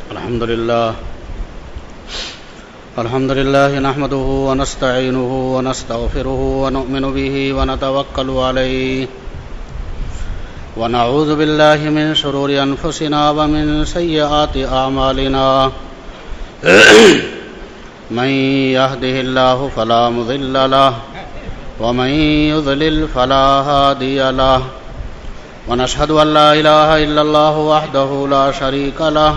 الحمد لله نحمده ونستعينه ونستغفره ونؤمن به ونتوكل عليه ونعوذ بالله من شرور أنفسنا ومن سيئات أعمالنا من يهده الله فلا مضل له ومن يضلل فلا هادي له ونشهد أن لا إله إلا الله وحده لا شريك له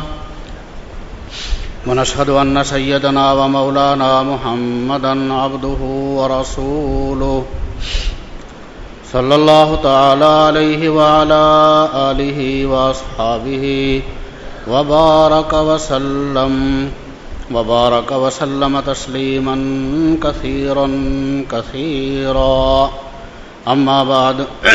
ونشهد أن سيدنا ومولانا محمدا عبده ورسوله صلى الله تعالى عليه وعلى آله وأصحابه وبارك وسلم تسليما كثيرا كثيرا أما بعد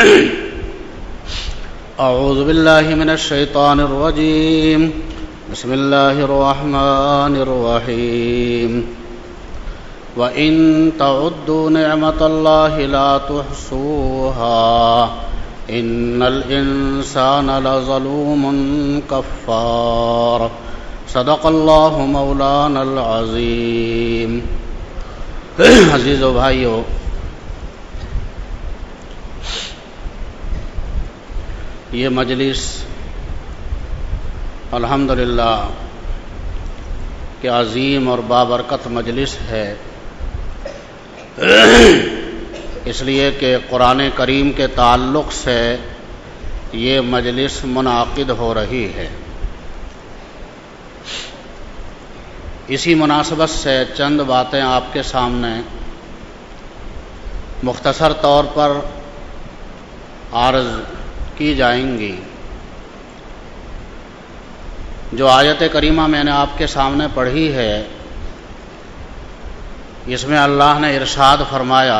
أعوذ بالله من الشيطان الرجيم بسم الله الرحمن الرحيم وإن تعدوا نعمة الله لا تحصوها إن الإنسان لظلوم كفار صدق الله مولانا العظيم. عزیز و بھائیو، یہ مجلس الحمدللہ کہ عظیم اور بابرکت مجلس ہے، اس لیے کہ قرآن کریم کے تعلق سے یہ مجلس منعقد ہو رہی ہے. اسی مناسبت سے چند باتیں آپ کے سامنے مختصر طور پر عرض کی جائیں گی. جو آیت کریمہ میں نے آپ کے سامنے پڑھی ہے، اس میں اللہ نے ارشاد فرمایا،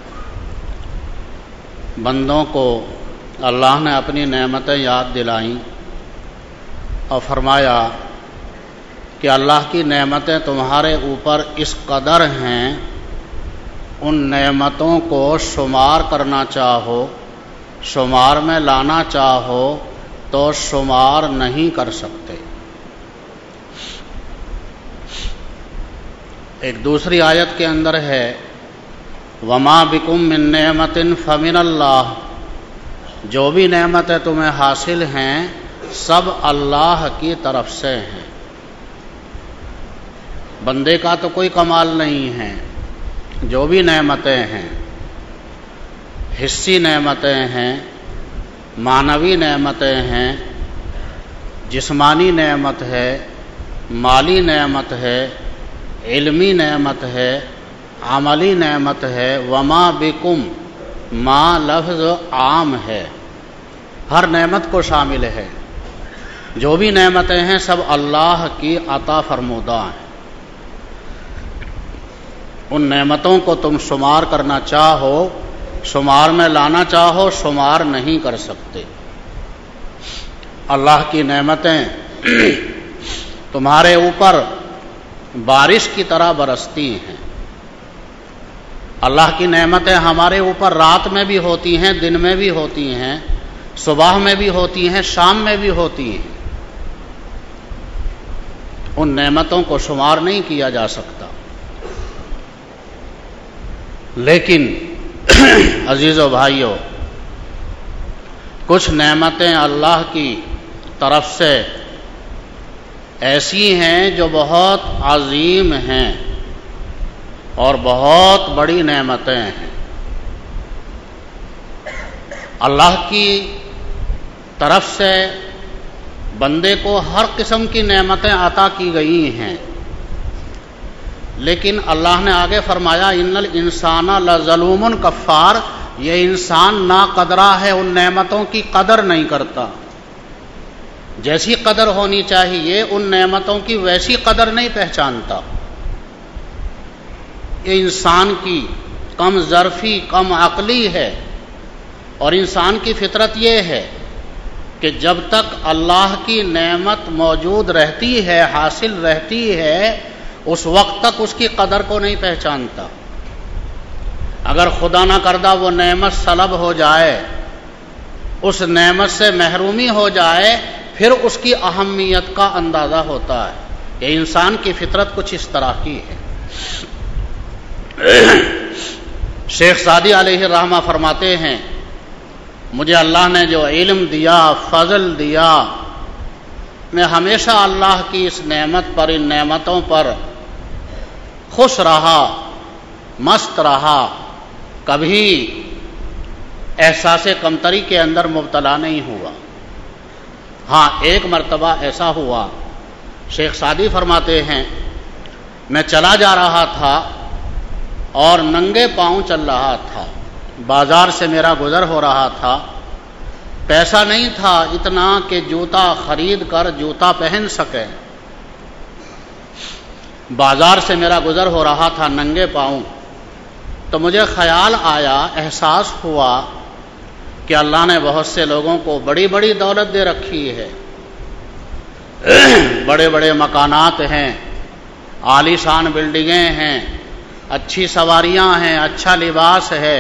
بندوں کو اللہ نے اپنی نعمتیں یاد دلائیں اور فرمایا کہ اللہ کی نعمتیں تمہارے اوپر اس قدر ہیں، ان نعمتوں کو شمار کرنا چاہو، شمار میں لانا چاہو تو شمار نہیں کر سکتے. ایک دوسری آیت کے اندر ہے، وما بکم من نعمت فمن اللہ، جو بھی نعمتیں تمہیں حاصل ہیں سب اللہ کی طرف سے ہیں. بندے کا تو کوئی کمال نہیں ہے. جو بھی نعمتیں ہیں، حسی نعمتیں ہیں، معنوی نعمتیں ہیں، جسمانی نعمت ہے، مالی نعمت ہے، علمی نعمت ہے، عملی نعمت ہے. وما بکم، ما لفظ عام ہے، ہر نعمت کو شامل ہے. جو بھی نعمتیں ہیں سب اللہ کی عطا فرمودہ ہیں. ان نعمتوں کو تم شمار کرنا چاہو، شمار میں لانا چاہو، شمار نہیں کر سکتے. اللہ کی نعمتیں تمہارے اوپر بارش کی طرح برستی ہیں. اللہ کی نعمتیں ہمارے اوپر رات میں بھی ہوتی ہیں، دن میں بھی ہوتی ہیں، صبح میں بھی ہوتی ہیں، شام میں بھی ہوتی ہیں. ان نعمتوں کو شمار نہیں کیا جا سکتا. لیکن عزیز و بھائیو، کچھ نعمتیں اللہ کی طرف سے ایسی ہیں جو بہت عظیم ہیں اور بہت بڑی نعمتیں ہیں. اللہ کی طرف سے بندے کو ہر قسم کی نعمتیں عطا کی گئی ہیں، لیکن اللہ نے آگے فرمایا، ان الانسان لظلوم کفار، یہ انسان ناقدرہ ہے، ان نعمتوں کی قدر نہیں کرتا. جیسی قدر ہونی چاہیے ان نعمتوں کی ویسی قدر نہیں پہچانتا. یہ انسان کی کم ظرفی، کم عقلی ہے. اور انسان کی فطرت یہ ہے کہ جب تک اللہ کی نعمت موجود رہتی ہے، حاصل رہتی ہے، اس وقت تک اس کی قدر کو نہیں پہچانتا. اگر خدا نہ کردہ وہ نعمت سلب ہو جائے، اس نعمت سے محرومی ہو جائے پھر اس کی اہمیت کا اندازہ ہوتا ہے کہ انسان کی فطرت کچھ اس طرح کی ہے۔ شیخ سعدی علیہ الرحمہ فرماتے ہیں مجھے اللہ نے جو علم دیا، فضل دیا، میں ہمیشہ اللہ کی اس نعمت پر، ان نعمتوں پر خوش رہا، مست رہا، کبھی احساس کمتری کے اندر مبتلا نہیں ہوا۔ ہاں ایک مرتبہ ایسا ہوا، شیخ سعدی فرماتے ہیں میں چلا جا رہا تھا اور ننگے پاؤں چل رہا تھا، بازار سے میرا گزر ہو رہا تھا، پیسہ نہیں تھا اتنا کہ جوتا خرید کر جوتا پہن سکے، بازار سے میرا گزر ہو رہا تھا ننگے پاؤں، تو مجھے خیال آیا، احساس ہوا کہ اللہ نے بہت سے لوگوں کو بڑی بڑی دولت دے رکھی ہے، بڑے بڑے مکانات ہیں، عالی شان بلڈنگیں ہیں، اچھی سواریاں ہیں، اچھا لباس ہے،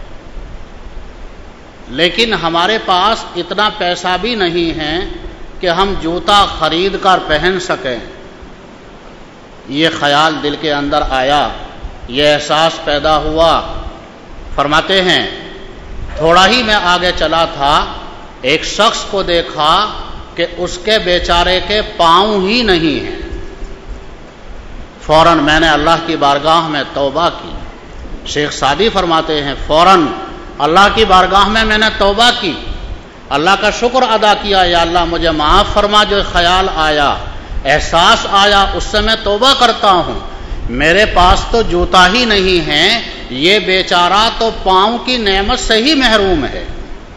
لیکن ہمارے پاس اتنا پیسہ بھی نہیں ہے کہ ہم جوتا خرید کر پہن سکیں۔ یہ خیال دل کے اندر آیا، یہ احساس پیدا ہوا۔ فرماتے ہیں تھوڑا ہی میں آگے چلا تھا، ایک شخص کو دیکھا کہ اس کے بیچارے کے پاؤں ہی نہیں ہیں۔ فوراً میں نے اللہ کی بارگاہ میں توبہ کی۔ شیخ سعدی فرماتے ہیں فوراً اللہ کی بارگاہ میں نے توبہ کی، اللہ کا شکر ادا کیا، یا اللہ مجھے معاف فرما، جو خیال آیا، احساس آیا، اس سے میں توبہ کرتا ہوں۔ میرے پاس تو جوتا ہی نہیں ہے، یہ بیچارہ تو پاؤں کی نعمت سے ہی محروم ہے۔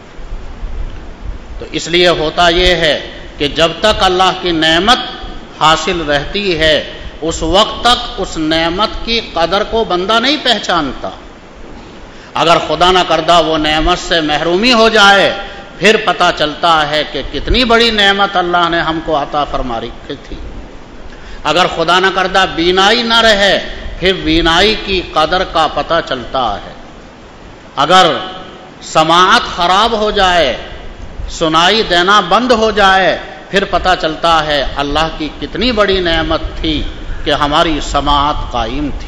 تو اس لیے ہوتا یہ ہے کہ جب تک اللہ کی نعمت حاصل رہتی ہے اس وقت تک اس نعمت کی قدر کو بندہ نہیں پہچانتا۔ اگر خدا نہ کردہ وہ نعمت سے محرومی ہو جائے پھر پتہ چلتا ہے کہ کتنی بڑی نعمت اللہ نے ہم کو عطا فرما رکھی تھی۔ اگر خدا نہ کردہ بینائی نہ رہے پھر بینائی کی قدر کا پتہ چلتا ہے۔ اگر سماعت خراب ہو جائے، سنائی دینا بند ہو جائے، پھر پتہ چلتا ہے اللہ کی کتنی بڑی نعمت تھی کہ ہماری سماعت قائم تھی۔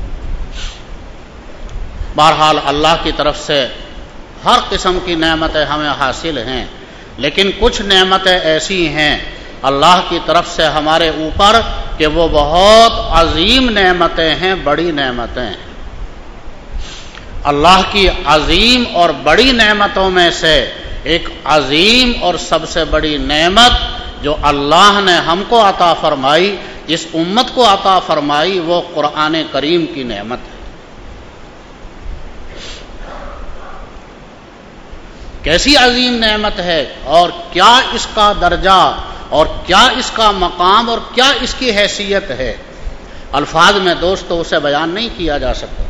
بہرحال اللہ کی طرف سے ہر قسم کی نعمتیں ہمیں حاصل ہیں، لیکن کچھ نعمتیں ایسی ہیں اللہ کی طرف سے ہمارے اوپر کہ وہ بہت عظیم نعمتیں ہیں، بڑی نعمتیں ہیں۔ اللہ کی عظیم اور بڑی نعمتوں میں سے ایک عظیم اور سب سے بڑی نعمت جو اللہ نے ہم کو عطا فرمائی، اس امت کو عطا فرمائی، وہ قرآن کریم کی نعمت ہے۔ کیسی عظیم نعمت ہے اور کیا اس کا درجہ اور کیا اس کا مقام اور کیا اس کی حیثیت ہے، الفاظ میں دوستو اسے بیان نہیں کیا جا سکتا،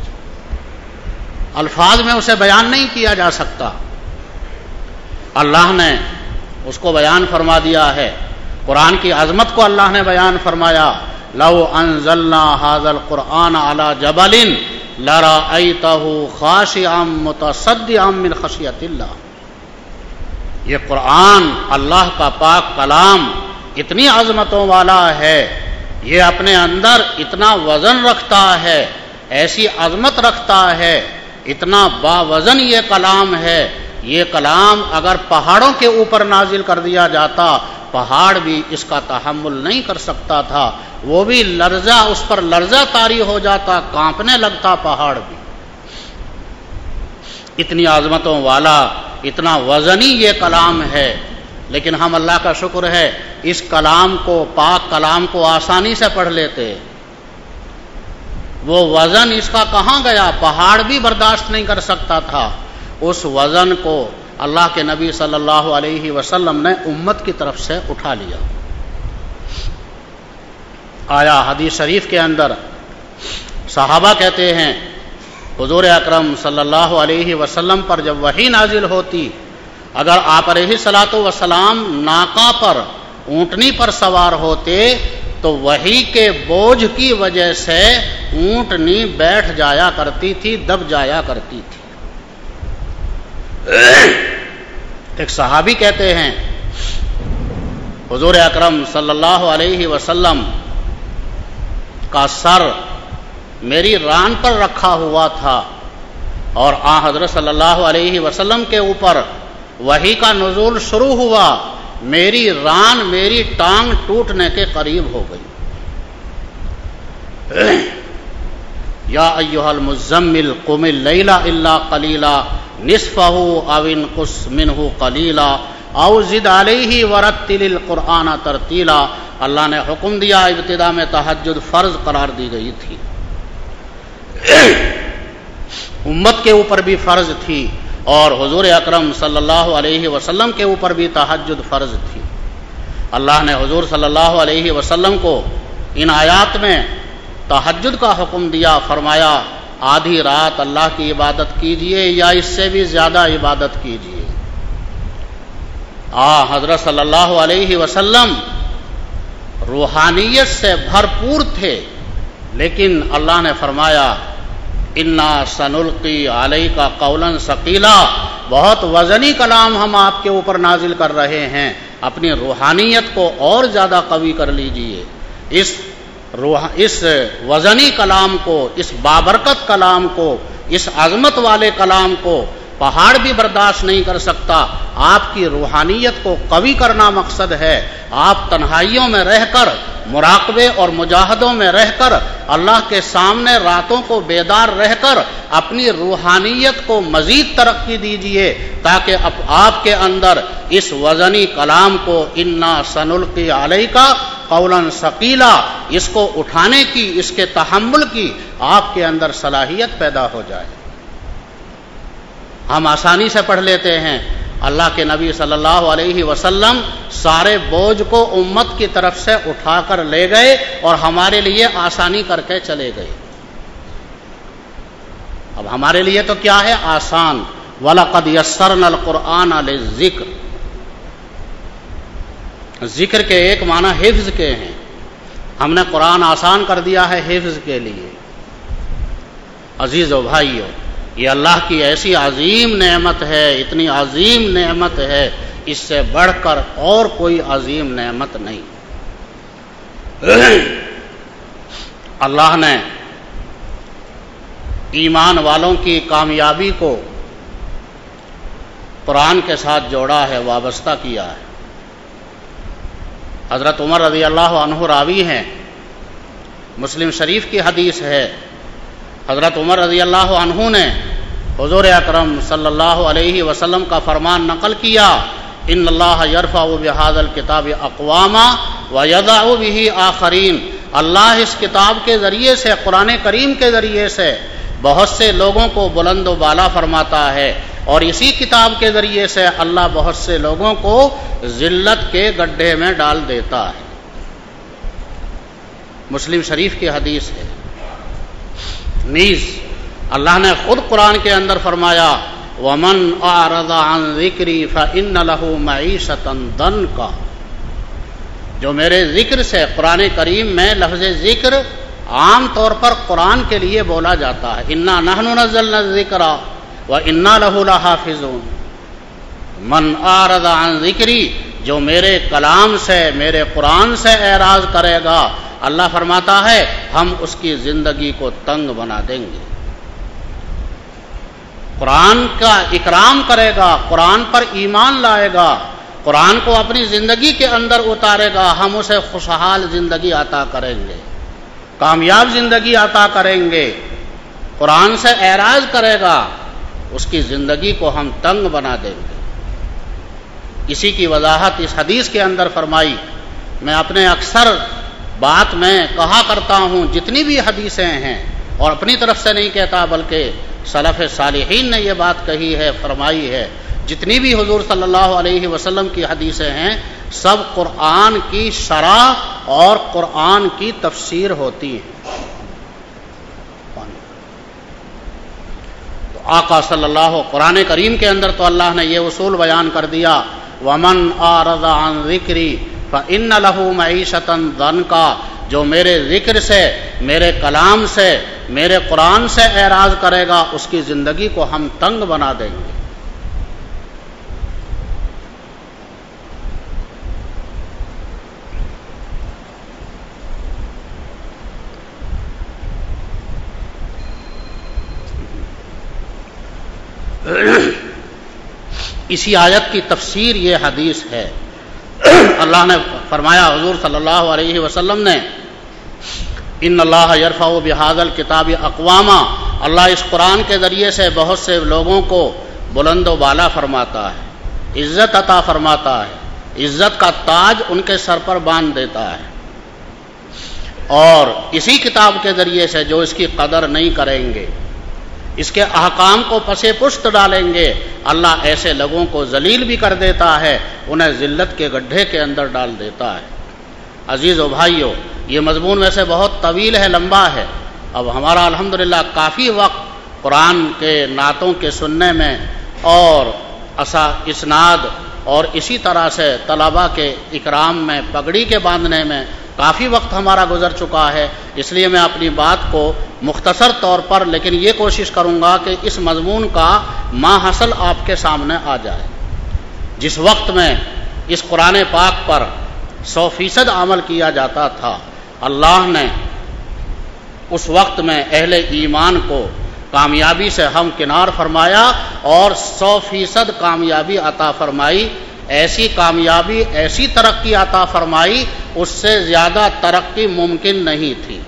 الفاظ میں اسے بیان نہیں کیا جا سکتا۔ اللہ نے اس کو بیان فرما دیا ہے، قرآن کی عظمت کو اللہ نے بیان فرمایا، لو انزلنا هذا القرآن على جبل لرأيته خاشعا متصدعا من خشیۃ اللہ۔ یہ قرآن اللہ کا پاک کلام اتنی عظمتوں والا ہے، یہ اپنے اندر اتنا وزن رکھتا ہے، ایسی عظمت رکھتا ہے، اتنا باوزن یہ کلام ہے، یہ کلام اگر پہاڑوں کے اوپر نازل کر دیا جاتا پہاڑ بھی اس کا تحمل نہیں کر سکتا تھا، وہ بھی لرزہ، اس پر لرزہ طاری ہو جاتا، کانپنے لگتا پہاڑ بھی۔ اتنی عظمتوں والا، اتنا وزنی یہ کلام ہے، لیکن ہم اللہ کا شکر ہے اس کلام کو، پاک کلام کو آسانی سے پڑھ لیتے۔ وہ وزن اس کا کہاں گیا؟ پہاڑ بھی برداشت نہیں کر سکتا تھا، اس وزن کو اللہ کے نبی صلی اللہ علیہ وسلم نے امت کی طرف سے اٹھا لیا۔ آیا حدیث شریف کے اندر صحابہ کہتے ہیں حضور اکرم صلی اللہ علیہ وسلم پر جب وحی نازل ہوتی، اگر آپ علیہ الصلاۃ والسلام ناقہ پر، اونٹنی پر سوار ہوتے تو وحی کے بوجھ کی وجہ سے اونٹنی بیٹھ جایا کرتی تھی، دب جایا کرتی تھی۔ ایک صحابی کہتے ہیں حضور اکرم صلی اللہ علیہ وسلم کا سر میری ران پر رکھا ہوا تھا اور آن حضرت صلی اللہ علیہ وسلم کے اوپر وحی کا نزول شروع ہوا، میری ران، میری ٹانگ ٹوٹنے کے قریب ہو گئی۔ یا ایھا المزمل قم اللیل الا قلیلا نصفہ او انقص منہ قلیلا او زد علیہ ورتل القرآن ترتیلا۔ اللہ نے حکم دیا، ابتدا میں تہجد فرض قرار دی گئی تھی، امت کے اوپر بھی فرض تھی اور حضور اکرم صلی اللہ علیہ وسلم کے اوپر بھی تہجد فرض تھی۔ اللہ نے حضور صلی اللہ علیہ وسلم کو ان آیات میں تہجد کا حکم دیا، فرمایا آدھی رات اللہ کی عبادت کیجئے یا اس سے بھی زیادہ عبادت کیجئے۔ حضرت صلی اللہ علیہ وسلم روحانیت سے بھرپور تھے، لیکن اللہ نے فرمایا انا سنلقی علیک قولا ثقیلا، بہت وزنی کلام ہم آپ کے اوپر نازل کر رہے ہیں، اپنی روحانیت کو اور زیادہ قوی کر لیجئے۔ اس وزنی کلام کو، اس بابرکت کلام کو، اس عظمت والے کلام کو پہاڑ بھی برداشت نہیں کر سکتا۔ آپ کی روحانیت کو قوی کرنا مقصد ہے۔ آپ تنہائیوں میں رہ کر، مراقبے اور مجاہدوں میں رہ کر، اللہ کے سامنے راتوں کو بیدار رہ کر اپنی روحانیت کو مزید ترقی دیجئے، تاکہ آپ کے اندر اس وزنی کلام کو انا سنلقی علیک قولا ثقیلا، اس کو اٹھانے کی، اس کے تحمل کی آپ کے اندر صلاحیت پیدا ہو جائے۔ ہم آسانی سے پڑھ لیتے ہیں، اللہ کے نبی صلی اللہ علیہ وسلم سارے بوجھ کو امت کی طرف سے اٹھا کر لے گئے اور ہمارے لیے آسانی کر کے چلے گئے۔ اب ہمارے لیے تو کیا ہے؟ آسان۔ وَلَقَدْ يَسَّرْنَا الْقُرْآنَ لِلذِّكْرِ، ذکر کے ایک معنی حفظ کے ہیں، ہم نے قرآن آسان کر دیا ہے حفظ کے لیے۔ عزیزو بھائیو، یہ اللہ کی ایسی عظیم نعمت ہے، اتنی عظیم نعمت ہے، اس سے بڑھ کر اور کوئی عظیم نعمت نہیں۔ اللہ نے ایمان والوں کی کامیابی کو قرآن کے ساتھ جوڑا ہے، وابستہ کیا ہے۔ حضرت عمر رضی اللہ عنہ راوی ہیں، مسلم شریف کی حدیث ہے، حضرت عمر رضی اللہ عنہ نے حضور اکرم صلی اللہ علیہ وسلم کا فرمان نقل کیا، ان اللہ یرفع بہذا الکتاب اقواما ویضع بہ آخرین۔ اللہ اس کتاب کے ذریعے سے، قرآن کریم کے ذریعے سے بہت سے لوگوں کو بلند و بالا فرماتا ہے، اور اسی کتاب کے ذریعے سے اللہ بہت سے لوگوں کو ذلت کے گڈھے میں ڈال دیتا ہے۔ مسلم شریف کی حدیث ہے۔ نیز اللہ نے خود قرآن کے اندر فرمایا وَمَنْ أَعْرَضَ عَنْ ذِكْرِي فَإِنَّ لَهُ مَعِيشَةً ضَنْكَ، جو میرے ذکر سے، قرآن کریم میں لفظ ذکر عام طور پر قرآن کے لیے بولا جاتا ہے، اِنَّا نَحْنُ نَزَّلْنَا الذِّكْرَ وَإِنَّا لَهُ لَحَافِظُونَ۔ مَنْ أَعْرَضَ عَنْ ذِكْرِي، جو میرے کلام سے، میرے قرآن سے اعراض کرے گا، اللہ فرماتا ہے ہم اس کی زندگی کو تنگ بنا دیں گے۔ قرآن کا اکرام کرے گا، قرآن پر ایمان لائے گا، قرآن کو اپنی زندگی کے اندر اتارے گا، ہم اسے خوشحال زندگی عطا کریں گے، کامیاب زندگی عطا کریں گے۔ قرآن سے اعراض کرے گا، اس کی زندگی کو ہم تنگ بنا دیں گے۔ اسی کی وضاحت اس حدیث کے اندر فرمائی۔ میں اپنے اکثر بات میں کہا کرتا ہوں، جتنی بھی حدیثیں ہیں، اور اپنی طرف سے نہیں کہتا بلکہ سلف صالحین نے یہ بات کہی ہے، فرمائی ہے، جتنی بھی حضور صلی اللہ علیہ وسلم کی حدیثیں ہیں، سب قرآن کی شرح اور قرآن کی تفسیر ہوتی ہیں۔ تو آقا صلی اللہ، قرآن کریم کے اندر تو اللہ نے یہ اصول بیان کر دیا، وَمَنْ أَعْرَضَ عَنْ ذِكْرِي فَإِنَّ لَهُ مَعِيشَةً ضَنْكَ، جو میرے ذکر سے، میرے کلام سے، میرے قرآن سے اعراض کرے گا، اس کی زندگی کو ہم تنگ بنا دیں گے۔ اسی آیت کی تفسیر یہ حدیث ہے۔ اللہ نے فرمایا، حضور صلی اللہ علیہ وسلم نے، ان اللہ یرفع بہذا الکتاب اقواما، اللہ اس قرآن کے ذریعے سے بہت سے لوگوں کو بلند و بالا فرماتا ہے، عزت عطا فرماتا ہے، عزت کا تاج ان کے سر پر باندھ دیتا ہے، اور اسی کتاب کے ذریعے سے جو اس کی قدر نہیں کریں گے، اس کے احکام کو پسے پشت ڈالیں گے، اللہ ایسے لوگوں کو ذلیل بھی کر دیتا ہے، انہیں ذلت کے گڈھے کے اندر ڈال دیتا ہے۔ عزیز و بھائیو، یہ مضمون ویسے بہت طویل ہے، لمبا ہے، اب ہمارا الحمدللہ کافی وقت قرآن کے نعتوں کے سننے میں اور اسناد اور اسی طرح سے طلباء کے اکرام میں، پگڑی کے باندھنے میں کافی وقت ہمارا گزر چکا ہے، اس لیے میں اپنی بات کو مختصر طور پر لیکن یہ کوشش کروں گا کہ اس مضمون کا ماحصل آپ کے سامنے آ جائے۔ جس وقت میں اس قرآن پاک پر 100% عمل کیا جاتا تھا، اللہ نے اس وقت میں اہل ایمان کو کامیابی سے ہمکنار فرمایا اور 100% کامیابی عطا فرمائی، ایسی کامیابی، ایسی ترقی عطا فرمائی، اس سے زیادہ ترقی ممکن نہیں تھی۔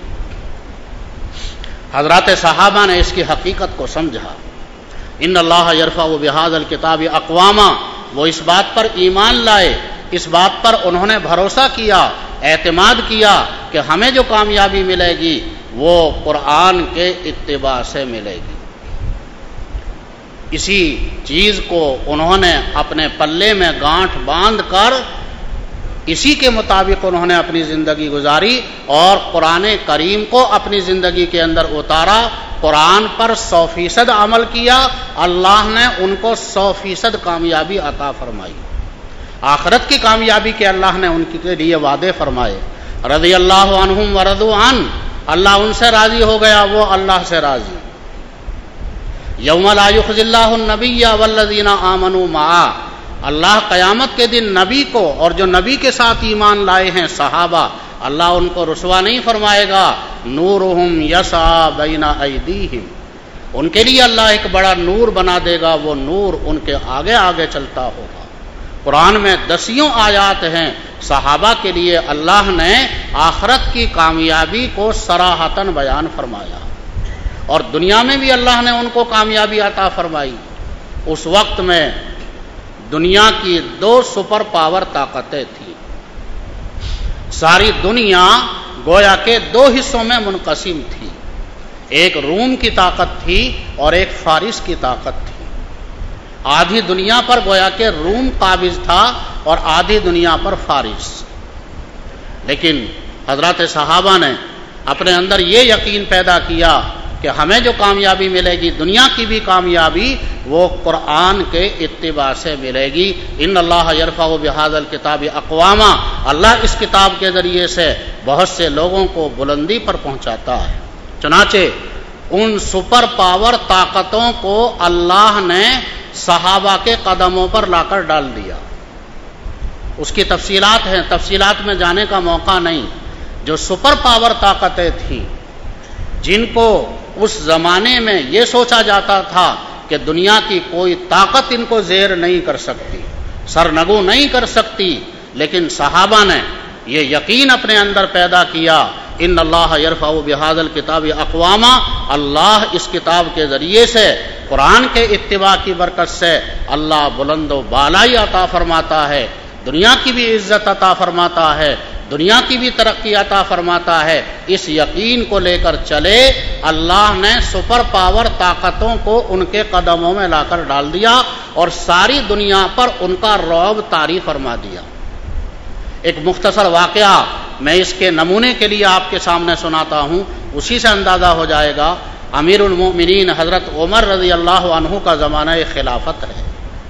حضرات صحابہ نے اس کی حقیقت کو سمجھا۔ ان اللہ یرفع بہذا الکتاب اقواما، وہ اس بات پر ایمان لائے، اس بات پر انہوں نے بھروسہ کیا، اعتماد کیا کہ ہمیں جو کامیابی ملے گی وہ قرآن کے اتباع سے ملے گی۔ اسی چیز کو انہوں نے اپنے پلے میں گانٹھ باندھ کر اسی کے مطابق انہوں نے اپنی زندگی گزاری اور قرآن کریم کو اپنی زندگی کے اندر اتارا، قرآن پر 100% عمل کیا، اللہ نے ان کو 100% کامیابی عطا فرمائی۔ آخرت کی کامیابی کے اللہ نے ان کے لیے وعدے فرمائے، رضی اللہ عنہم ورضوا عنہ، اللہ ان سے راضی ہو گیا، وہ اللہ سے راضی۔ یوم لا یخزی اللہ النبی والذین آمنوا معہ، اللہ قیامت کے دن نبی کو اور جو نبی کے ساتھ ایمان لائے ہیں صحابہ، اللہ ان کو رسوا نہیں فرمائے گا، نورہم یسعی بین ایدیہم، ان کے لیے اللہ ایک بڑا نور بنا دے گا، وہ نور ان کے آگے آگے چلتا ہوگا۔ قرآن میں 10 آیات ہیں، صحابہ کے لیے اللہ نے آخرت کی کامیابی کو صراحتاً بیان فرمایا، اور دنیا میں بھی اللہ نے ان کو کامیابی عطا فرمائی۔ اس وقت میں دنیا کی 2 سپر پاور طاقتیں تھیں، ساری دنیا گویا کے 2 حصوں میں منقسم تھی، ایک روم کی طاقت تھی اور ایک فارس کی طاقت تھی۔ آدھی دنیا پر گویا کہ روم قابض تھا اور آدھی دنیا پر فارس، لیکن حضرات صحابہ نے اپنے اندر یہ یقین پیدا کیا کہ ہمیں جو کامیابی ملے گی، دنیا کی بھی کامیابی، وہ قرآن کے اتباع سے ملے گی۔ ان اللہ یرفع بہذا الکتاب اقواما، اللہ اس کتاب کے ذریعے سے بہت سے لوگوں کو بلندی پر پہنچاتا ہے۔ چنانچہ ان سپر پاور طاقتوں کو اللہ نے صحابہ کے قدموں پر لا کر ڈال دیا۔ اس کی تفصیلات ہیں، تفصیلات میں جانے کا موقع نہیں۔ جو سپر پاور طاقتیں تھیں، جن کو اس زمانے میں یہ سوچا جاتا تھا کہ دنیا کی کوئی طاقت ان کو زیر نہیں کر سکتی، سرنگو نہیں کر سکتی، لیکن صحابہ نے یہ یقین اپنے اندر پیدا کیا، ان اللہ یرفع بہذا الکتاب اقواما، اللہ اس کتاب کے ذریعے سے، قرآن کے اتباع کی برکت سے اللہ بلند و بالائی عطا فرماتا ہے، دنیا کی بھی عزت عطا فرماتا ہے، دنیا کی بھی ترقی عطا فرماتا ہے۔ اس یقین کو لے کر چلے، اللہ نے سپر پاور طاقتوں کو ان کے قدموں میں لا کر ڈال دیا اور ساری دنیا پر ان کا رعب طاری فرما دیا۔ ایک مختصر واقعہ میں اس کے نمونے کے لیے آپ کے سامنے سناتا ہوں، اسی سے اندازہ ہو جائے گا۔ امیر المؤمنین حضرت عمر رضی اللہ عنہ کا زمانہ خلافت ہے۔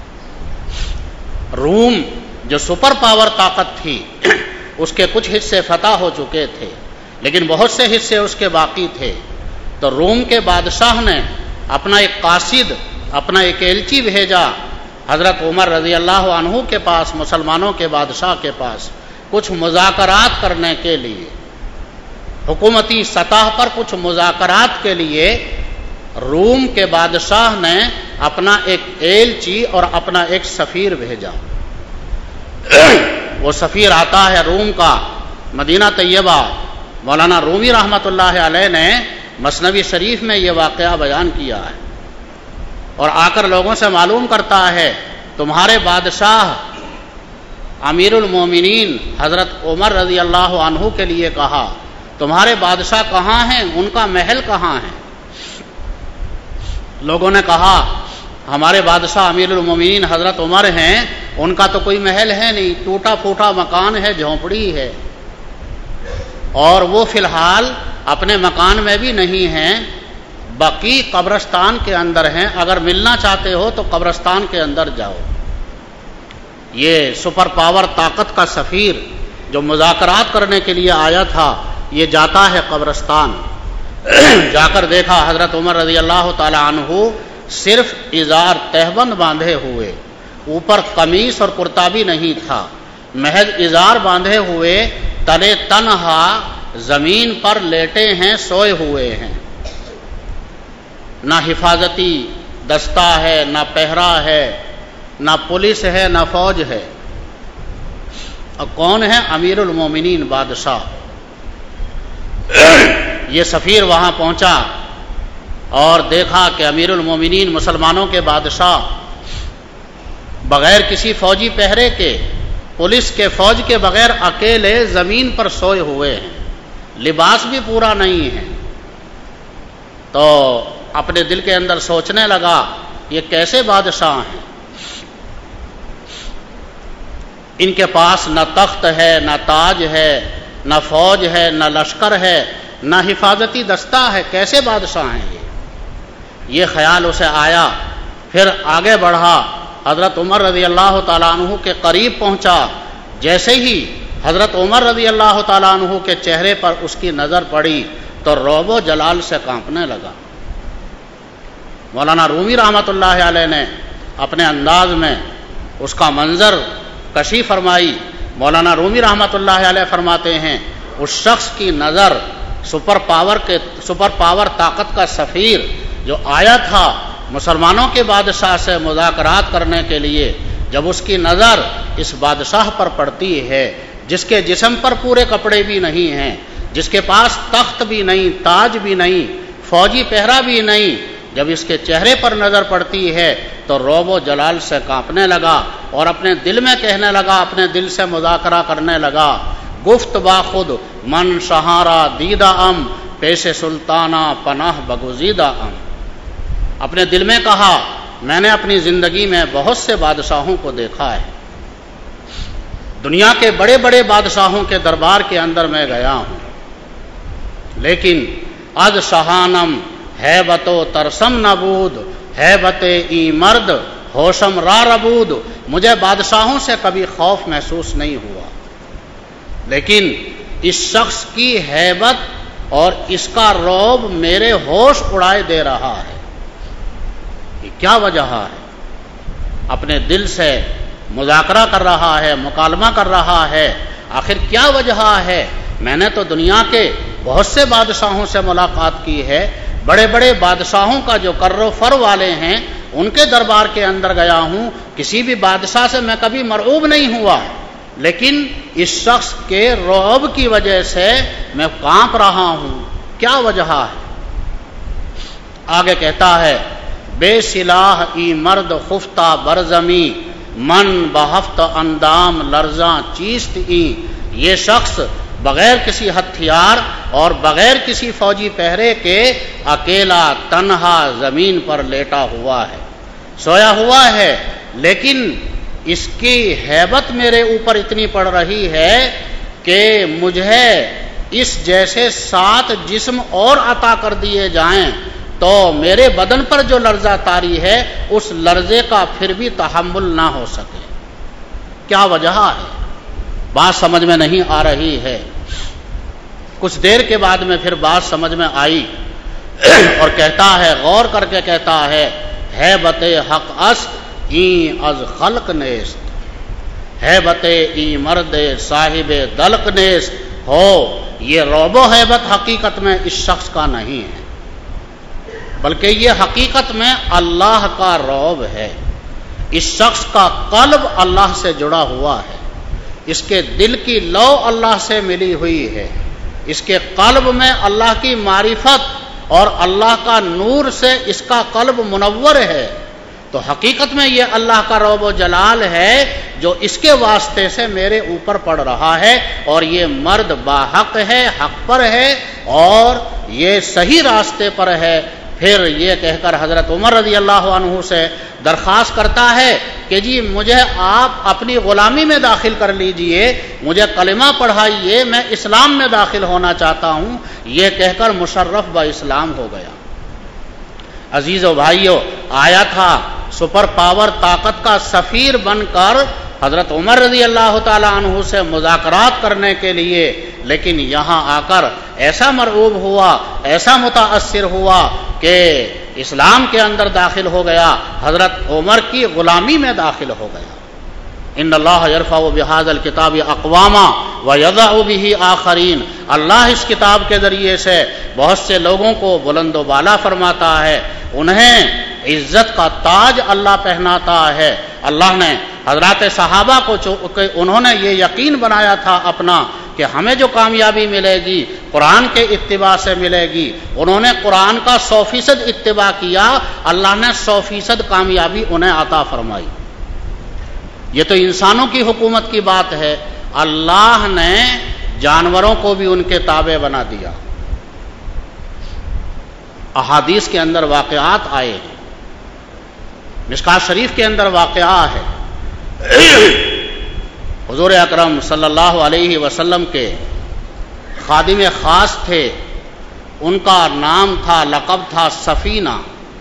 روم جو سپر پاور طاقت تھی، اس کے کچھ حصے فتح ہو چکے تھے، لیکن بہت سے حصے اس کے باقی تھے۔ تو روم کے بادشاہ نے اپنا ایک قاصد، اپنا ایک ایلچی بھیجا حضرت عمر رضی اللہ عنہ کے پاس، مسلمانوں کے بادشاہ کے پاس، کچھ مذاکرات کرنے کے لیے، حکومتی سطح پر کچھ مذاکرات کے لیے روم کے بادشاہ نے اپنا ایک ایلچی اور اپنا ایک سفیر بھیجا. وہ سفیر آتا ہے روم کا مدینہ طیبہ. مولانا رومی رحمۃ اللہ علیہ نے مثنوی شریف میں یہ واقعہ بیان کیا ہے اور آ کر لوگوں سے معلوم کرتا ہے تمہارے بادشاہ امیر المومنین حضرت عمر رضی اللہ عنہ کے لیے کہا تمہارے بادشاہ کہاں ہیں، ان کا محل کہاں ہے؟ لوگوں نے کہا ہمارے بادشاہ امیر المومنین حضرت عمر ہیں، ان کا تو کوئی محل ہے نہیں، ٹوٹا پھوٹا مکان ہے، جھونپڑی ہے، اور وہ فی الحال اپنے مکان میں بھی نہیں ہیں، بقیع قبرستان کے اندر ہیں، اگر ملنا چاہتے ہو تو قبرستان کے اندر جاؤ. یہ سپر پاور طاقت کا سفیر جو مذاکرات کرنے کے لیے آیا تھا یہ جاتا ہے قبرستان. جا کر دیکھا حضرت عمر رضی اللہ تعالی عنہ صرف ازار تہبند باندھے ہوئے، اوپر قمیص اور کرتا بھی نہیں تھا، محض ازار باندھے ہوئے تلے تنہا زمین پر لیٹے ہیں، سوئے ہوئے ہیں. نہ حفاظتی دستہ ہے، نہ پہرا ہے، نہ پولیس ہے، نہ فوج ہے. اور کون ہے؟ امیر المومنین بادشاہ. یہ سفیر وہاں پہنچا اور دیکھا کہ امیر المومنین مسلمانوں کے بادشاہ بغیر کسی فوجی پہرے کے، پولیس کے، فوج کے بغیر اکیلے زمین پر سوئے ہوئے ہیں، لباس بھی پورا نہیں ہے. تو اپنے دل کے اندر سوچنے لگا یہ کیسے بادشاہ ہیں؟ ان کے پاس نہ تخت ہے، نہ تاج ہے، نہ فوج ہے، نہ لشکر ہے، نہ حفاظتی دستہ ہے، کیسے بادشاہ ہیں یہ خیال اسے آیا. پھر آگے بڑھا، حضرت عمر رضی اللہ تعالیٰ عنہ کے قریب پہنچا. جیسے ہی حضرت عمر رضی اللہ تعالیٰ عنہ کے چہرے پر اس کی نظر پڑی تو رعب و جلال سے کانپنے لگا. مولانا رومی رحمۃ اللہ علیہ نے اپنے انداز میں اس کا منظر کشی فرمائی. مولانا رومی رحمۃ اللہ علیہ فرماتے ہیں اس شخص کی نظر سپر پاور طاقت کا سفیر جو آیا تھا مسلمانوں کے بادشاہ سے مذاکرات کرنے کے لیے، جب اس کی نظر اس بادشاہ پر پڑتی ہے جس کے جسم پر پورے کپڑے بھی نہیں ہیں، جس کے پاس تخت بھی نہیں، تاج بھی نہیں، فوجی پہرا بھی نہیں، جب اس کے چہرے پر نظر پڑتی ہے تو رعب و جلال سے کانپنے لگا اور اپنے دل میں کہنے لگا، اپنے دل سے مذاکرہ کرنے لگا، گفت باخود من شہارا دیدہ ام پیش سلطانہ پناہ بگزیدہ ام. اپنے دل میں کہا میں نے اپنی زندگی میں بہت سے بادشاہوں کو دیکھا ہے، دنیا کے بڑے بڑے بادشاہوں کے دربار کے اندر میں گیا ہوں، لیکن از شہانم ہیبت و ترسم نبود ہیبت ای مرد ہوشم را ربود. مجھے بادشاہوں سے کبھی خوف محسوس نہیں ہوا، لیکن اس شخص کی ہیبت اور اس کا رعب میرے ہوش اڑائے دے رہا ہے. یہ کیا وجہ ہے؟ اپنے دل سے مذاکرہ کر رہا ہے، مکالمہ کر رہا ہے، آخر کیا وجہ ہے؟ میں نے تو دنیا کے بہت سے بادشاہوں سے ملاقات کی ہے، بڑے بڑے بادشاہوں کا جو کر و فر والے ہیں ان کے دربار کے اندر گیا ہوں، کسی بھی بادشاہ سے میں کبھی مرعوب نہیں ہوا، لیکن اس شخص کے رعب کی وجہ سے میں کانپ رہا ہوں. کیا وجہ ہے؟ آگے کہتا ہے بے سلاح ای مرد خفتہ برزمی من بہفت اندام لرزاں چیست ای. یہ شخص بغیر کسی ہتھیار اور بغیر کسی فوجی پہرے کے اکیلا تنہا زمین پر لیٹا ہوا ہے، سویا ہوا ہے، لیکن اس کی ہیبت میرے اوپر اتنی پڑ رہی ہے کہ مجھے اس جیسے 7 جسم اور عطا کر دیے جائیں تو میرے بدن پر جو لرزہ طاری ہے اس لرزے کا پھر بھی تحمل نہ ہو سکے. کیا وجہ ہے؟ بات سمجھ میں نہیں آ رہی ہے. کچھ دیر کے بعد میں پھر بات سمجھ میں آئی اور کہتا ہے، غور کر کے کہتا ہے ہیبت حق است این از خلق نیست ہیبت ای مرد صاحب دلق نیست. ہو یہ رعب و ہیبت حقیقت میں اس شخص کا نہیں ہے، بلکہ یہ حقیقت میں اللہ کا رعب ہے۔ اس شخص کا قلب اللہ سے جڑا ہوا ہے، اس کے دل کی لو اللہ سے ملی ہوئی ہے، اس کے قلب میں اللہ کی معرفت اور اللہ کا نور سے اس کا قلب منور ہے۔ تو حقیقت میں یہ اللہ کا رعب و جلال ہے جو اس کے واسطے سے میرے اوپر پڑ رہا ہے، اور یہ مرد باحق ہے، حق پر ہے اور یہ صحیح راستے پر ہے۔ پھر یہ کہہ کر حضرت عمر رضی اللہ عنہ سے درخواست کرتا ہے کہ جی مجھے آپ اپنی غلامی میں داخل کر لیجئے، مجھے کلمہ پڑھائیے، میں اسلام میں داخل ہونا چاہتا ہوں۔ یہ کہہ کر مشرف با اسلام ہو گیا۔ عزیز و بھائیو، آیا تھا سپر پاور طاقت کا سفیر بن کر حضرت عمر رضی اللہ تعالی عنہ سے مذاکرات کرنے کے لیے، لیکن یہاں آ کر ایسا مرعوب ہوا، ایسا متاثر ہوا کہ اسلام کے اندر داخل ہو گیا، حضرت عمر کی غلامی میں داخل ہو گیا۔ ان اللہ یرفع بہذا الکتاب اقواما ویضع بہ آخرین، اللہ اس کتاب کے ذریعے سے بہت سے لوگوں کو بلند و بالا فرماتا ہے، انہیں عزت کا تاج اللہ پہناتا ہے۔ اللہ نے حضرات صحابہ کو انہوں نے یہ یقین بنایا تھا اپنا کہ ہمیں جو کامیابی ملے گی قرآن کے اتباع سے ملے گی، انہوں نے قرآن کا 100% اتباع کیا، اللہ نے 100% کامیابی انہیں عطا فرمائی۔ یہ تو انسانوں کی حکومت کی بات ہے، اللہ نے جانوروں کو بھی ان کے تابع بنا دیا۔ احادیث کے اندر واقعات آئے ہیں، مشکات شریف کے اندر واقعہ ہے۔ حضور اکرم صلی اللہ علیہ وسلم کے خادم خاص تھے، ان کا نام تھا، لقب تھا سفینہ۔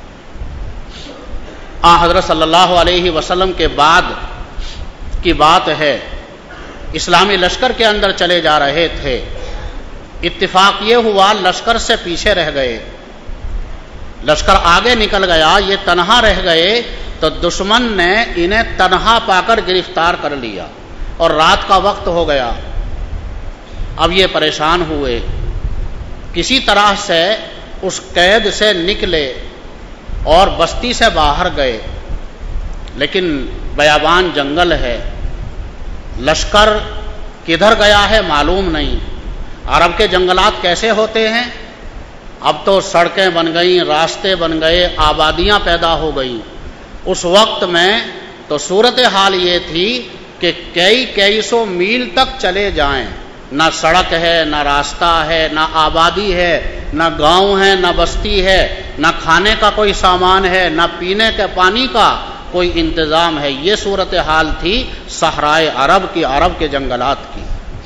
حضرت صلی اللہ علیہ وسلم کے بعد کی بات ہے، اسلامی لشکر کے اندر چلے جا رہے تھے، اتفاق یہ ہوا لشکر سے پیچھے رہ گئے، لشکر آگے نکل گیا، یہ تنہا رہ گئے، تو دشمن نے انہیں تنہا پا کر گرفتار کر لیا، اور رات کا وقت ہو گیا۔ اب یہ پریشان ہوئے، کسی طرح سے اس قید سے نکلے اور بستی سے باہر گئے، لیکن بیابان جنگل ہے، لشکر کدھر گیا ہے معلوم نہیں۔ عرب کے جنگلات کیسے ہوتے ہیں؟ اب تو سڑکیں بن گئیں، راستے بن گئے، آبادیاں پیدا ہو گئیں۔ اس وقت میں تو صورتحال یہ تھی کہ کئی سو میل تک چلے جائیں، نہ سڑک ہے، نہ راستہ ہے، نہ آبادی ہے، نہ گاؤں ہے، نہ بستی ہے، نہ کھانے کا کوئی سامان ہے، نہ پینے کے پانی کا کوئی انتظام ہے۔ یہ صورتحال تھی صحرائے عرب کی، عرب کے جنگلات کی۔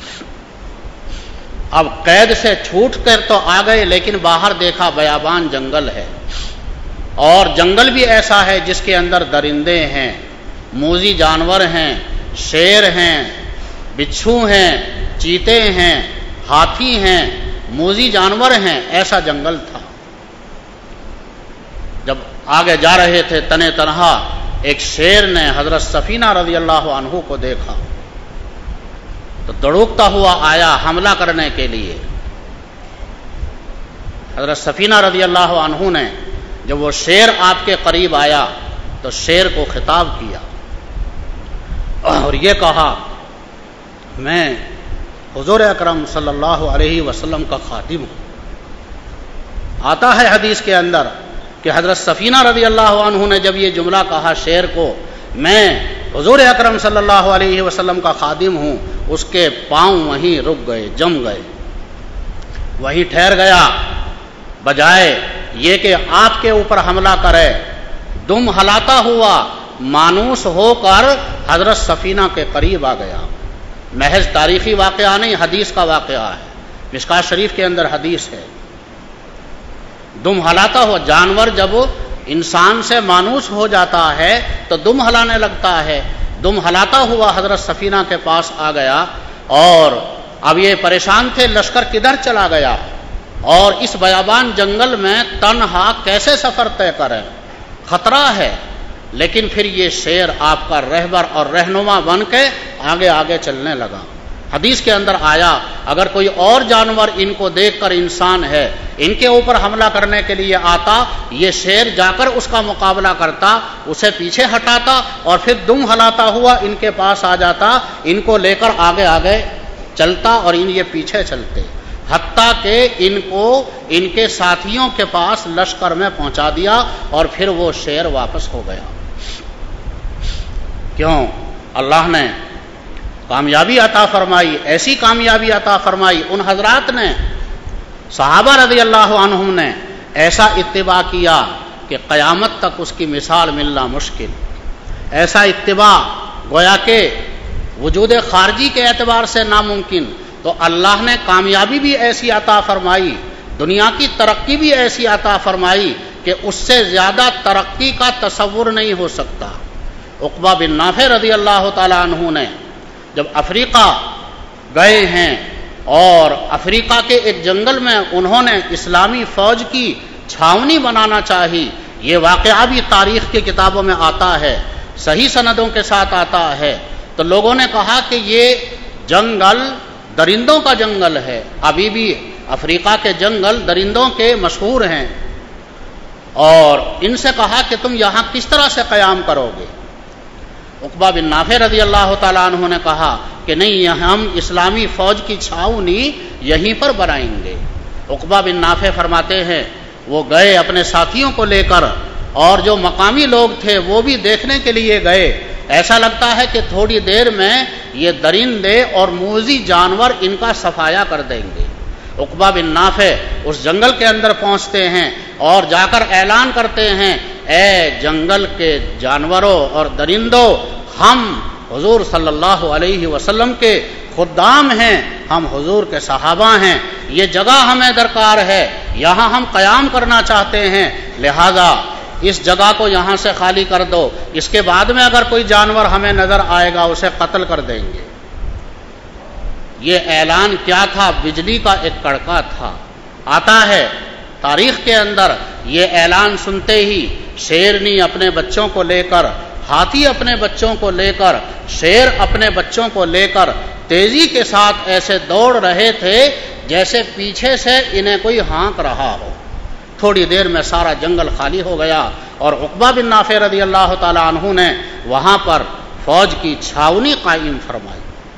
اب قید سے چھوٹ کر تو آ گئے، لیکن باہر دیکھا بیابان جنگل ہے، اور جنگل بھی ایسا ہے جس کے اندر درندے ہیں، موذی جانور ہیں، شیر ہیں، بچھو ہیں، چیتے ہیں، ہاتھی ہیں، موذی جانور ہیں، ایسا جنگل تھا۔ جب آگے جا رہے تھے تنے تنہا، ایک شیر نے حضرت سفینہ رضی اللہ عنہ کو دیکھا تو دڑوکتا ہوا آیا حملہ کرنے کے لیے۔ حضرت سفینہ رضی اللہ عنہ نے جب وہ شیر آپ کے قریب آیا تو شیر کو خطاب کیا اور یہ کہا، میں حضور اکرم صلی اللہ علیہ وسلم کا خادم ہوں۔ آتا ہے حدیث کے اندر کہ حضرت سفینہ رضی اللہ عنہ نے جب یہ جملہ کہا شیر کو، میں حضور اکرم صلی اللہ علیہ وسلم کا خادم ہوں، اس کے پاؤں وہیں رک گئے، جم گئے، وہیں ٹھہر گیا، بجائے یہ کہ آپ کے اوپر حملہ کرے، دم ہلاتا ہوا مانوس ہو کر حضرت سفینہ کے قریب آ گیا۔ محض تاریخی واقعہ نہیں، حدیث کا واقعہ ہے، مشکات شریف کے اندر حدیث ہے۔ دم ہلاتا ہوا، جانور جب انسان سے مانوس ہو جاتا ہے تو دم ہلانے لگتا ہے، دم ہلاتا ہوا حضرت سفینہ کے پاس آ گیا، اور اب یہ پریشان تھے لشکر کدھر چلا گیا، اور اس بیابان جنگل میں تنہا کیسے سفر طے کریں، خطرہ ہے۔ لیکن پھر یہ شیر آپ کا رہبر اور رہنما بن کے آگے آگے چلنے لگا۔ حدیث کے اندر آیا، اگر کوئی اور جانور ان کو دیکھ کر، انسان ہے، ان کے اوپر حملہ کرنے کے لیے آتا، یہ شیر جا کر اس کا مقابلہ کرتا، اسے پیچھے ہٹاتا اور پھر دم ہلاتا ہوا ان کے پاس آ جاتا، ان کو لے کر آگے آگے چلتا اور یہ پیچھے چلتے، حتیٰ کہ ان کو ان کے ساتھیوں کے پاس لشکر میں پہنچا دیا اور پھر وہ شیر واپس ہو گیا۔ کیوں؟ اللہ نے کامیابی عطا فرمائی، ایسی کامیابی عطا فرمائی، ان حضرات نے، صحابہ رضی اللہ عنہم نے ایسا اتباع کیا کہ قیامت تک اس کی مثال ملنا مشکل، ایسا اتباع گویا کہ وجود خارجی کے اعتبار سے ناممکن، تو اللہ نے کامیابی بھی ایسی عطا فرمائی، دنیا کی ترقی بھی ایسی عطا فرمائی کہ اس سے زیادہ ترقی کا تصور نہیں ہو سکتا۔ عقبہ بن نافع رضی اللہ تعالی عنہ نے جب افریقہ گئے ہیں اور افریقہ کے ایک جنگل میں انہوں نے اسلامی فوج کی چھاونی بنانا چاہی، یہ واقعہ بھی تاریخ کی کتابوں میں آتا ہے، صحیح سندوں کے ساتھ آتا ہے، تو لوگوں نے کہا کہ یہ جنگل درندوں کا جنگل ہے، ابھی بھی افریقہ کے جنگل درندوں کے مشہور ہیں، اور ان سے کہا کہ تم یہاں کس طرح سے قیام کرو گے؟ عقبہ بن نافع رضی اللہ تعالیٰ عنہ نے کہا کہ نہیں، ہم اسلامی فوج کی چھاؤنی یہیں پر بنائیں گے۔ عقبہ بن نافع فرماتے ہیں وہ گئے اپنے ساتھیوں کو لے کر، اور جو مقامی لوگ تھے وہ بھی دیکھنے کے لیے گئے، ایسا لگتا ہے کہ تھوڑی دیر میں یہ درندے اور موذی جانور ان کا صفایا کر دیں گے۔ عقبہ بن نافع اس جنگل کے اندر پہنچتے ہیں اور جا کر اعلان کرتے ہیں، اے جنگل کے جانوروں اور درندوں، ہم حضور صلی اللہ علیہ وسلم کے خدام ہیں، ہم حضور کے صحابہ ہیں، یہ جگہ ہمیں درکار ہے، یہاں ہم قیام کرنا چاہتے ہیں، لہذا اس جگہ کو یہاں سے خالی کر دو، اس کے بعد میں اگر کوئی جانور ہمیں نظر آئے گا اسے قتل کر دیں گے۔ یہ اعلان کیا تھا؟ بجلی کا ایک کڑکا تھا۔ آتا ہے تاریخ کے اندر، یہ اعلان سنتے ہی شیرنی اپنے بچوں کو لے کر، ہاتھی اپنے بچوں کو لے کر، شیر اپنے بچوں کو لے کر تیزی کے ساتھ ایسے دوڑ رہے تھے جیسے پیچھے سے انہیں کوئی ہانک رہا ہو۔ تھوڑی دیر میں سارا جنگل خالی ہو گیا اور عقبہ بن نافع رضی اللہ تعالی عنہ نے وہاں پر فوج کی چھاونی قائم فرمائی۔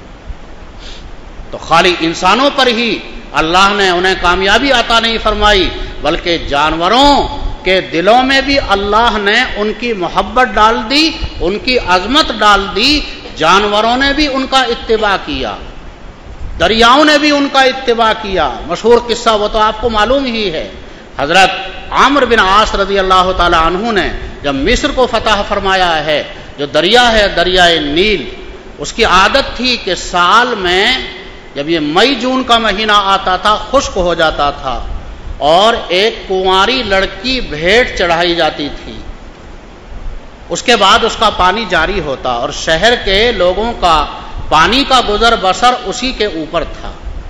تو خالی انسانوں پر ہی اللہ نے انہیں کامیابی عطا نہیں فرمائی، بلکہ جانوروں کے دلوں میں بھی اللہ نے ان کی محبت ڈال دی، ان کی عظمت ڈال دی، جانوروں نے بھی ان کا اتباع کیا، دریاؤں نے بھی ان کا اتباع کیا۔ مشہور قصہ وہ تو آپ کو معلوم ہی ہے، حضرت عمرو بن عاص رضی اللہ تعالی عنہ نے جب مصر کو فتح فرمایا ہے، جو دریا ہے دریائے نیل، اس کی عادت تھی کہ سال میں جب یہ مئی جون کا مہینہ آتا تھا خشک ہو جاتا تھا اور ایک کنواری لڑکی بھیٹ چڑھائی جاتی تھی، اس کے بعد اس کا پانی جاری ہوتا اور شہر کے لوگوں کا پانی کا گزر بسر اسی کے اوپر تھا۔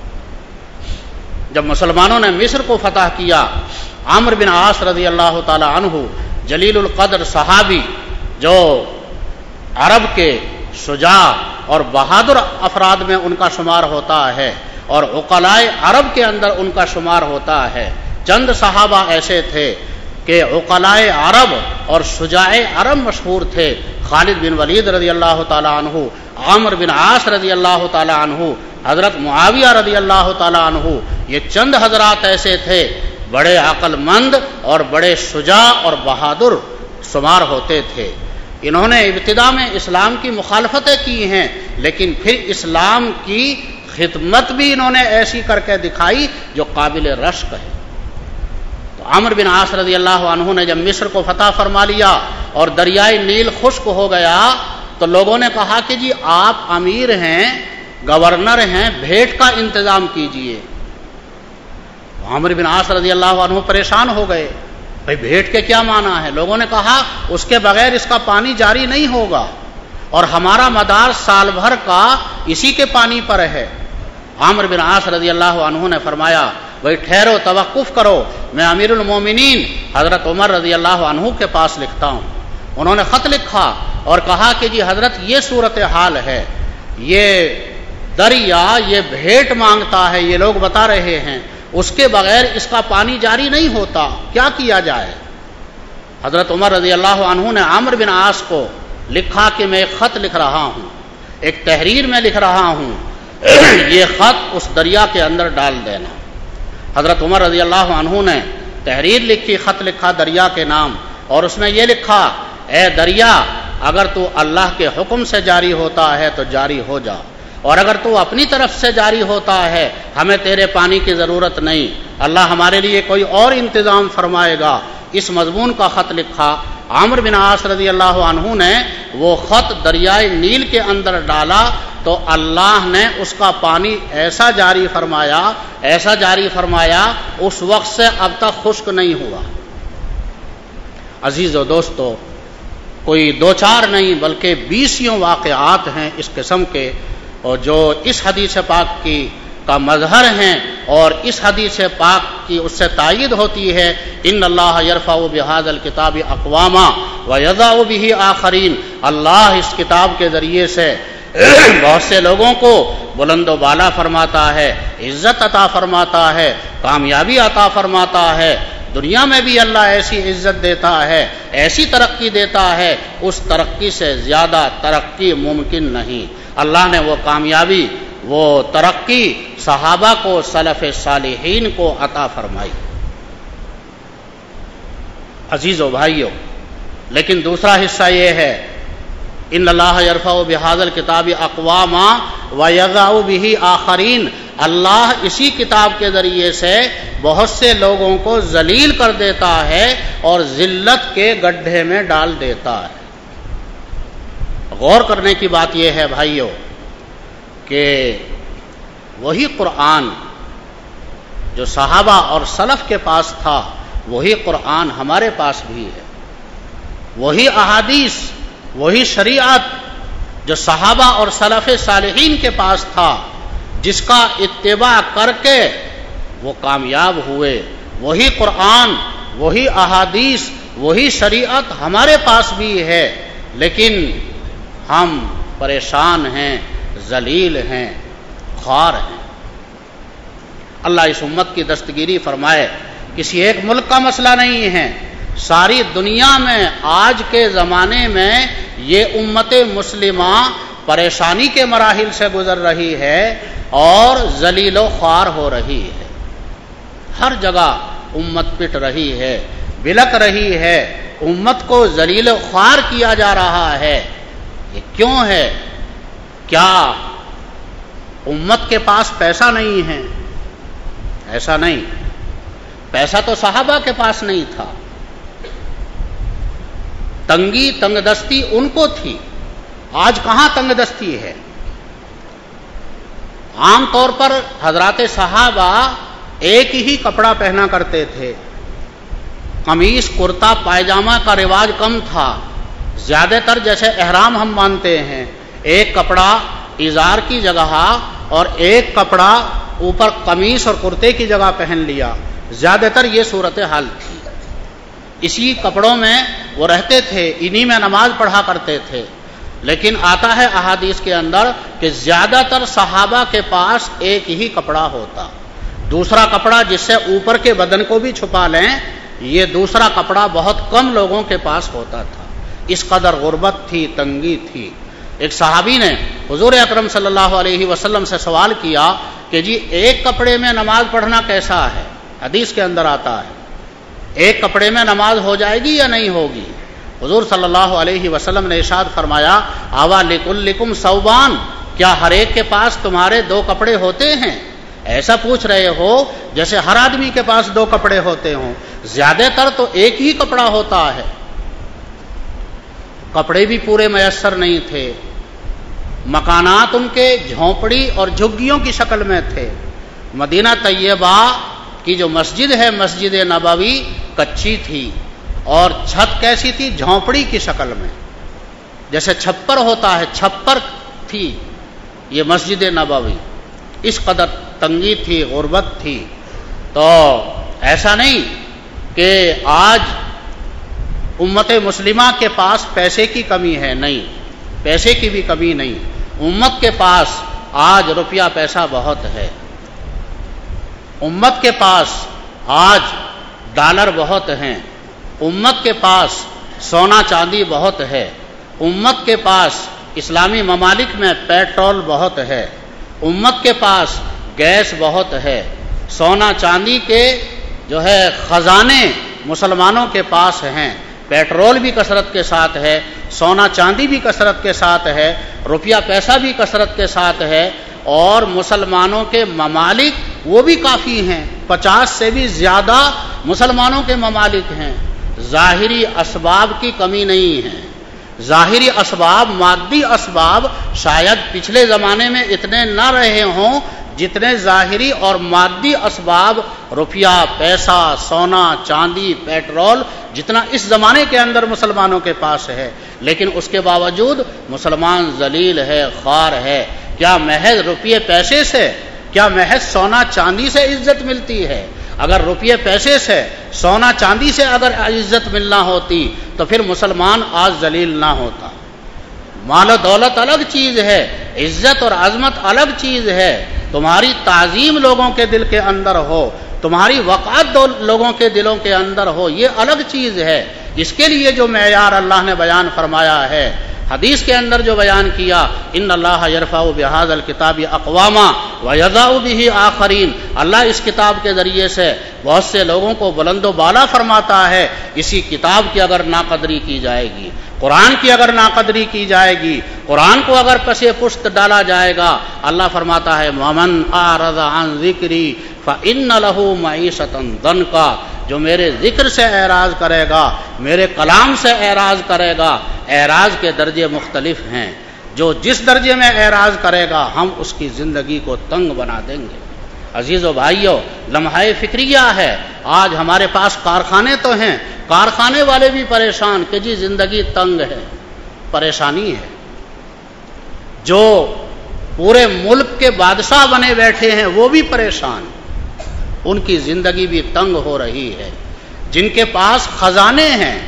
جب مسلمانوں نے مصر کو فتح کیا، عمرو بن عاص رضی اللہ تعالی عنہ جلیل القدر صحابی جو عرب کے شجاع اور بہادر افراد میں ان کا شمار ہوتا ہے اور عقلائے عرب کے اندر ان کا شمار ہوتا ہے، چند صحابہ ایسے تھے کہ عقلائے عرب اور شجاع عرب مشہور تھے، خالد بن ولید رضی اللہ تعالی عنہ، عمرو بن عاص رضی اللہ تعالی عنہ، حضرت معاویہ رضی اللہ تعالی عنہ، یہ چند حضرات ایسے تھے بڑے عقل مند اور بڑے شجاع اور بہادر شمار ہوتے تھے۔ انہوں نے ابتدا میں اسلام کی مخالفتیں کی ہیں، لیکن پھر اسلام کی خدمت بھی انہوں نے ایسی کر کے دکھائی جو قابل رشک ہے۔ تو عمرو بن عاص رضی اللہ عنہ نے جب مصر کو فتح فرما لیا اور دریائے نیل خشک ہو گیا تو لوگوں نے کہا کہ جی آپ امیر ہیں، گورنر ہیں، بھیٹ کا انتظام کیجئے۔ عمرو بن عاص رضی اللہ عنہ پریشان ہو گئے، بھئی بھیٹ کے کیا معنی ہے؟ لوگوں نے کہا اس کے بغیر اس کا پانی جاری نہیں ہوگا اور ہمارا مدار سال بھر کا اسی کے پانی پر ہے۔ عمرو بن عاص رضی اللہ عنہ نے فرمایا بھئی ٹھہرو، توقف کرو، میں امیر المومنین حضرت عمر رضی اللہ عنہ کے پاس لکھتا ہوں۔ انہوں نے خط لکھا اور کہا کہ جی حضرت یہ صورتحال ہے، یہ دریا یہ بھیٹ مانگتا ہے، یہ لوگ بتا رہے ہیں، اس کے بغیر اس کا پانی جاری نہیں ہوتا، کیا کیا جائے؟ حضرت عمر رضی اللہ عنہ نے عامر بن عاص کو لکھا کہ میں ایک خط لکھ رہا ہوں، ایک تحریر میں لکھ رہا ہوں، یہ خط اس دریا کے اندر ڈال دینا۔ حضرت عمر رضی اللہ عنہ نے تحریر لکھی، خط لکھا دریا کے نام، اور اس میں یہ لکھا، اے دریا اگر تو اللہ کے حکم سے جاری ہوتا ہے تو جاری ہو جا، اور اگر تو اپنی طرف سے جاری ہوتا ہے ہمیں تیرے پانی کی ضرورت نہیں، اللہ ہمارے لیے کوئی اور انتظام فرمائے گا۔ اس مضمون کا خط لکھا۔ عامر بن عاص رضی اللہ عنہ نے وہ خط دریائے نیل کے اندر ڈالا تو اللہ نے اس کا پانی ایسا جاری فرمایا اس وقت سے اب تک خشک نہیں ہوا۔ عزیز و دوستو، کوئی دو چار نہیں بلکہ 20 واقعات ہیں اس قسم کے، اور جو اس حدیث پاک کا مظہر ہیں، اور اس حدیث پاک کی اس سے تائید ہوتی ہے، ان اللہ یرفع بہذا الکتاب اقواما ویضع بہ آخرین، اللہ اس کتاب کے ذریعے سے بہت سے لوگوں کو بلند و بالا فرماتا ہے، عزت عطا فرماتا ہے، کامیابی عطا فرماتا ہے، دنیا میں بھی اللہ ایسی عزت دیتا ہے، ایسی ترقی دیتا ہے، اس ترقی سے زیادہ ترقی ممکن نہیں۔ اللہ نے وہ کامیابی، وہ ترقی صحابہ کو، سلف صالحین کو عطا فرمائی۔ عزیزو بھائیو، لیکن دوسرا حصہ یہ ہے، ان اللہ یرفع بہذا الکتاب اقواما ویضع بہ آخرین، اللہ اسی کتاب کے ذریعے سے بہت سے لوگوں کو ذلیل کر دیتا ہے اور ذلت کے گڈھے میں ڈال دیتا ہے۔ غور کرنے کی بات یہ ہے بھائیو کہ وہی قرآن جو صحابہ اور سلف کے پاس تھا، وہی قرآن ہمارے پاس بھی ہے، وہی احادیث، وہی شریعت جو صحابہ اور سلف صالحین کے پاس تھا، جس کا اتباع کر کے وہ کامیاب ہوئے، وہی قرآن، وہی احادیث، وہی شریعت ہمارے پاس بھی ہے، لیکن ہم پریشان ہیں، ذلیل ہیں، خوار ہیں۔ اللہ اس امت کی دستگیری فرمائے۔ کسی ایک ملک کا مسئلہ نہیں ہے، ساری دنیا میں آج کے زمانے میں یہ امت مسلمہ پریشانی کے مراحل سے گزر رہی ہے اور ذلیل و خوار ہو رہی ہے۔ ہر جگہ امت پٹ رہی ہے، بلک رہی ہے، امت کو ذلیل و خوار کیا جا رہا ہے۔ یہ کیوں ہے؟ کیا امت کے پاس پیسہ نہیں ہے؟ ایسا نہیں، پیسہ تو صحابہ کے پاس نہیں تھا، تنگی تنگ دستی ان کو تھی، آج کہاں تنگ دستی ہے؟ عام طور پر حضرات صحابہ ایک ہی کپڑا پہنا کرتے تھے، قمیص کرتا پائجامہ کا رواج کم تھا، زیادہ تر جیسے احرام ہم مانتے ہیں، ایک کپڑا ازار کی جگہ اور ایک کپڑا اوپر قمیص اور کرتے کی جگہ پہن لیا، زیادہ تر یہ صورتحال تھی۔ اسی کپڑوں میں وہ رہتے تھے، انہی میں نماز پڑھا کرتے تھے، لیکن آتا ہے احادیث کے اندر کہ زیادہ تر صحابہ کے پاس ایک ہی کپڑا ہوتا، دوسرا کپڑا جس سے اوپر کے بدن کو بھی چھپا لیں، یہ دوسرا کپڑا بہت کم لوگوں کے پاس ہوتا تھا۔ اس قدر غربت تھی، تنگی تھی۔ ایک صحابی نے حضور اکرم صلی اللہ علیہ وسلم سے سوال کیا کہ جی ایک کپڑے میں نماز پڑھنا کیسا ہے؟ حدیث کے اندر آتا ہے ایک کپڑے میں نماز ہو جائے گی یا نہیں ہوگی؟ حضور صلی اللہ علیہ وسلم نے ارشاد فرمایا، آوا لکلکم ثوبان، کیا ہر ایک کے پاس تمہارے دو کپڑے ہوتے ہیں؟ ایسا پوچھ رہے ہو جیسے ہر آدمی کے پاس دو کپڑے ہوتے ہوں، زیادہ تر تو ایک ہی کپڑا ہوتا ہے۔ کپڑے بھی پورے میسر نہیں تھے، مکانات ان کے جھونپڑی اور جھگیوں کی شکل میں تھے۔ مدینہ طیبہ کی جو مسجد ہے، مسجد نبوی، کچی تھی، اور چھت کیسی تھی؟ جھونپڑی کی شکل میں، جیسے چھپر ہوتا ہے، چھپر تھی یہ مسجد نبوی۔ اس قدر تنگی تھی، غربت تھی۔ تو ایسا نہیں کہ آج امت مسلمہ کے پاس پیسے کی کمی ہے، نہیں، پیسے کی بھی کمی نہیں، امت کے پاس آج روپیہ پیسہ بہت ہے۔ امت کے پاس آج ڈالر بہت ہیں، امت کے پاس سونا چاندی بہت ہے، امت کے پاس اسلامی ممالک میں پیٹرول بہت ہے، امت کے پاس گیس بہت ہے، سونا چاندی کے جو ہے خزانے مسلمانوں کے پاس ہیں، پیٹرول بھی کثرت کے ساتھ ہے، سونا چاندی بھی کثرت کے ساتھ ہے، روپیہ پیسہ بھی کثرت کے ساتھ ہے، اور مسلمانوں کے ممالک وہ بھی کافی ہیں، 50 سے بھی زیادہ مسلمانوں کے ممالک ہیں۔ ظاہری اسباب کی کمی نہیں ہے، ظاہری اسباب، مادی اسباب شاید پچھلے زمانے میں اتنے نہ رہے ہوں جتنے ظاہری اور مادی اسباب، روپیہ پیسہ، سونا چاندی، پیٹرول، جتنا اس زمانے کے اندر مسلمانوں کے پاس ہے، لیکن اس کے باوجود مسلمان ذلیل ہے، خوار ہے۔ کیا محض روپیے پیسے سے، کیا محض سونا چاندی سے عزت ملتی ہے؟ اگر روپیے پیسے سے، سونا چاندی سے اگر عزت ملنا ہوتی تو پھر مسلمان آج ذلیل نہ ہوتا۔ مال و دولت الگ چیز ہے، عزت اور عظمت الگ چیز ہے۔ تمہاری تعظیم لوگوں کے دل کے اندر ہو، تمہاری وقعت لوگوں کے دلوں کے اندر ہو، یہ الگ چیز ہے۔ اس کے لیے جو معیار اللہ نے بیان فرمایا ہے، حدیث کے اندر جو بیان کیا، ان اللہ یرفع بہذا الکتاب اقواما ویضع بہ آخرین، اللہ اس کتاب کے ذریعے سے بہت سے لوگوں کو بلند و بالا فرماتا ہے۔ اسی کتاب کی اگر ناقدری کی جائے گی، قرآن کی اگر ناقدری کی جائے گی، قرآن کو اگر پسے پشت ڈالا جائے گا، اللہ فرماتا ہے ومن اعرض عن ذکری فإن له معیشۃ ضنکا، جو میرے ذکر سے اعراض کرے گا، میرے کلام سے اعراض کرے گا۔ اعراض کے درجے مختلف ہیں، جو جس درجے میں اعراض کرے گا ہم اس کی زندگی کو تنگ بنا دیں گے۔ عزیزو بھائیو، لمحہ فکریہ ہے۔ آج ہمارے پاس کارخانے تو ہیں، کارخانے والے بھی پریشان کہ جی زندگی تنگ ہے، پریشانی ہے۔ جو پورے ملک کے بادشاہ بنے بیٹھے ہیں وہ بھی پریشان، ان کی زندگی بھی تنگ ہو رہی ہے۔ جن کے پاس خزانے ہیں،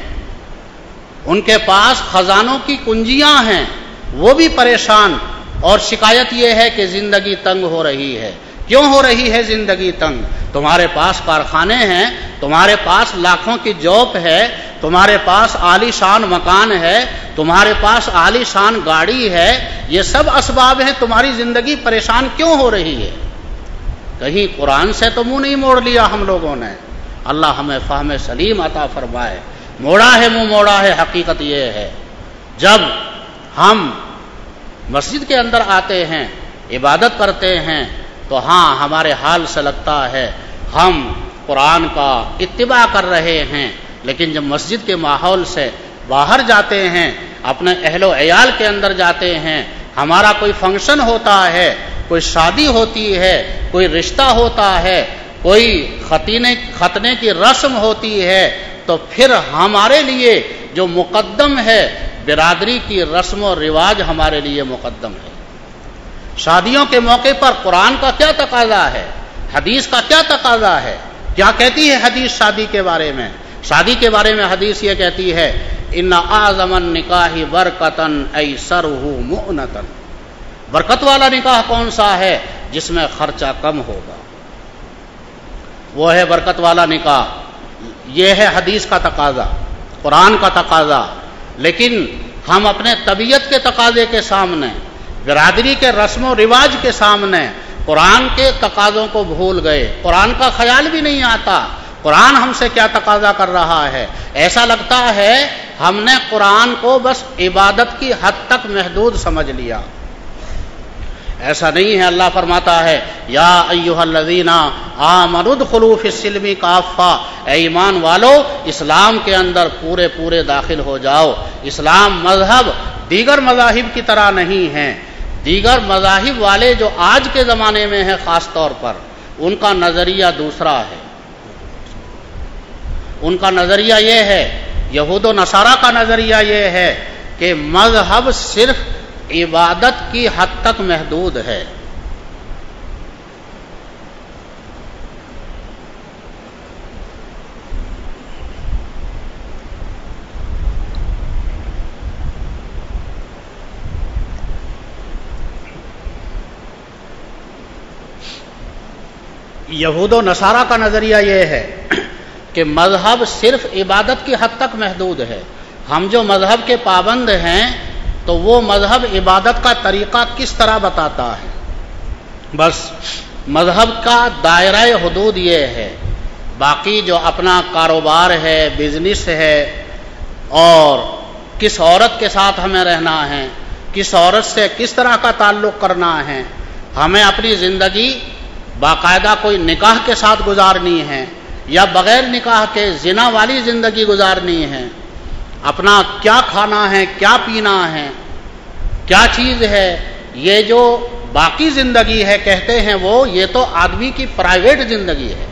ان کے پاس خزانوں کی کنجیاں ہیں، وہ بھی پریشان، اور شکایت یہ ہے کہ زندگی تنگ ہو رہی ہے۔ کیوں ہو رہی ہے زندگی تنگ؟ تمہارے پاس کارخانے ہیں، تمہارے پاس لاکھوں کی جاب ہے، تمہارے پاس عالی شان مکان ہے، تمہارے پاس عالی شان گاڑی ہے، یہ سب اسباب ہیں، تمہاری زندگی پریشان کیوں ہو رہی ہے؟ کہیں قرآن سے تو منہ نہیں موڑ لیا ہم لوگوں نے؟ اللہ ہمیں فہم سلیم عطا فرمائے۔ موڑا ہے منہ موڑا ہے، حقیقت یہ ہے جب ہم مسجد کے اندر آتے ہیں، عبادت کرتے ہیں، تو ہاں ہمارے حال سے لگتا ہے ہم قرآن کا اتباع کر رہے ہیں، لیکن جب مسجد کے ماحول سے باہر جاتے ہیں، اپنے اہل و عیال کے اندر جاتے ہیں، ہمارا کوئی فنکشن ہوتا ہے، کوئی شادی ہوتی ہے، کوئی رشتہ ہوتا ہے، کوئی ختنے کی رسم ہوتی ہے، تو پھر ہمارے لیے جو مقدم ہے برادری کی رسم و رواج ہمارے لیے مقدم ہے۔ شادیوں کے موقع پر قرآن کا کیا تقاضا ہے، حدیث کا کیا تقاضا ہے؟ کیا کہتی ہے حدیث شادی کے بارے میں؟ شادی کے بارے میں حدیث یہ کہتی ہے ان اعظم النکاح برکتن ایسرہ مؤنتن، برکت والا نکاح کون سا ہے؟ جس میں خرچہ کم ہوگا، وہ ہے برکت والا نکاح۔ یہ ہے حدیث کا تقاضا، قرآن کا تقاضا۔ لیکن ہم اپنے طبیعت کے تقاضے کے سامنے، برادری کے رسم و رواج کے سامنے قرآن کے تقاضوں کو بھول گئے، قرآن کا خیال بھی نہیں آتا قرآن ہم سے کیا تقاضا کر رہا ہے۔ ایسا لگتا ہے ہم نے قرآن کو بس عبادت کی حد تک محدود سمجھ لیا، ایسا نہیں ہے۔ اللہ فرماتا ہے یا ایھا الذین آمنوا ادخلوا فی السلم کافہ، اے ایمان والو اسلام کے اندر پورے داخل ہو جاؤ۔ اسلام مذہب دیگر مذاہب کی طرح نہیں ہے۔ دیگر مذاہب والے جو آج کے زمانے میں ہیں خاص طور پر، ان کا نظریہ دوسرا ہے۔ ان کا نظریہ یہ ہے، یہود و نصارہ کا نظریہ یہ ہے کہ مذہب صرف عبادت کی حد تک محدود ہے۔ یہود و نصارہ کا نظریہ یہ ہے کہ مذہب صرف عبادت کی حد تک محدود ہے. ہم جو مذہب کے پابند ہیں تو وہ مذہب عبادت کا طریقہ کس طرح بتاتا ہے. بس مذہب کا دائرہ حدود یہ ہے. باقی جو اپنا کاروبار ہے، بزنس ہے، اور کس عورت کے ساتھ ہمیں رہنا ہے، کس عورت سے کس طرح کا تعلق کرنا ہے، ہمیں اپنی زندگی باقاعدہ کوئی نکاح کے ساتھ گزارنی ہے یا بغیر نکاح کے زنا والی زندگی گزارنی ہے، اپنا کیا کھانا ہے، کیا پینا ہے، کیا چیز ہے، یہ جو باقی زندگی ہے کہتے ہیں وہ یہ تو آدمی کی پرائیویٹ زندگی ہے،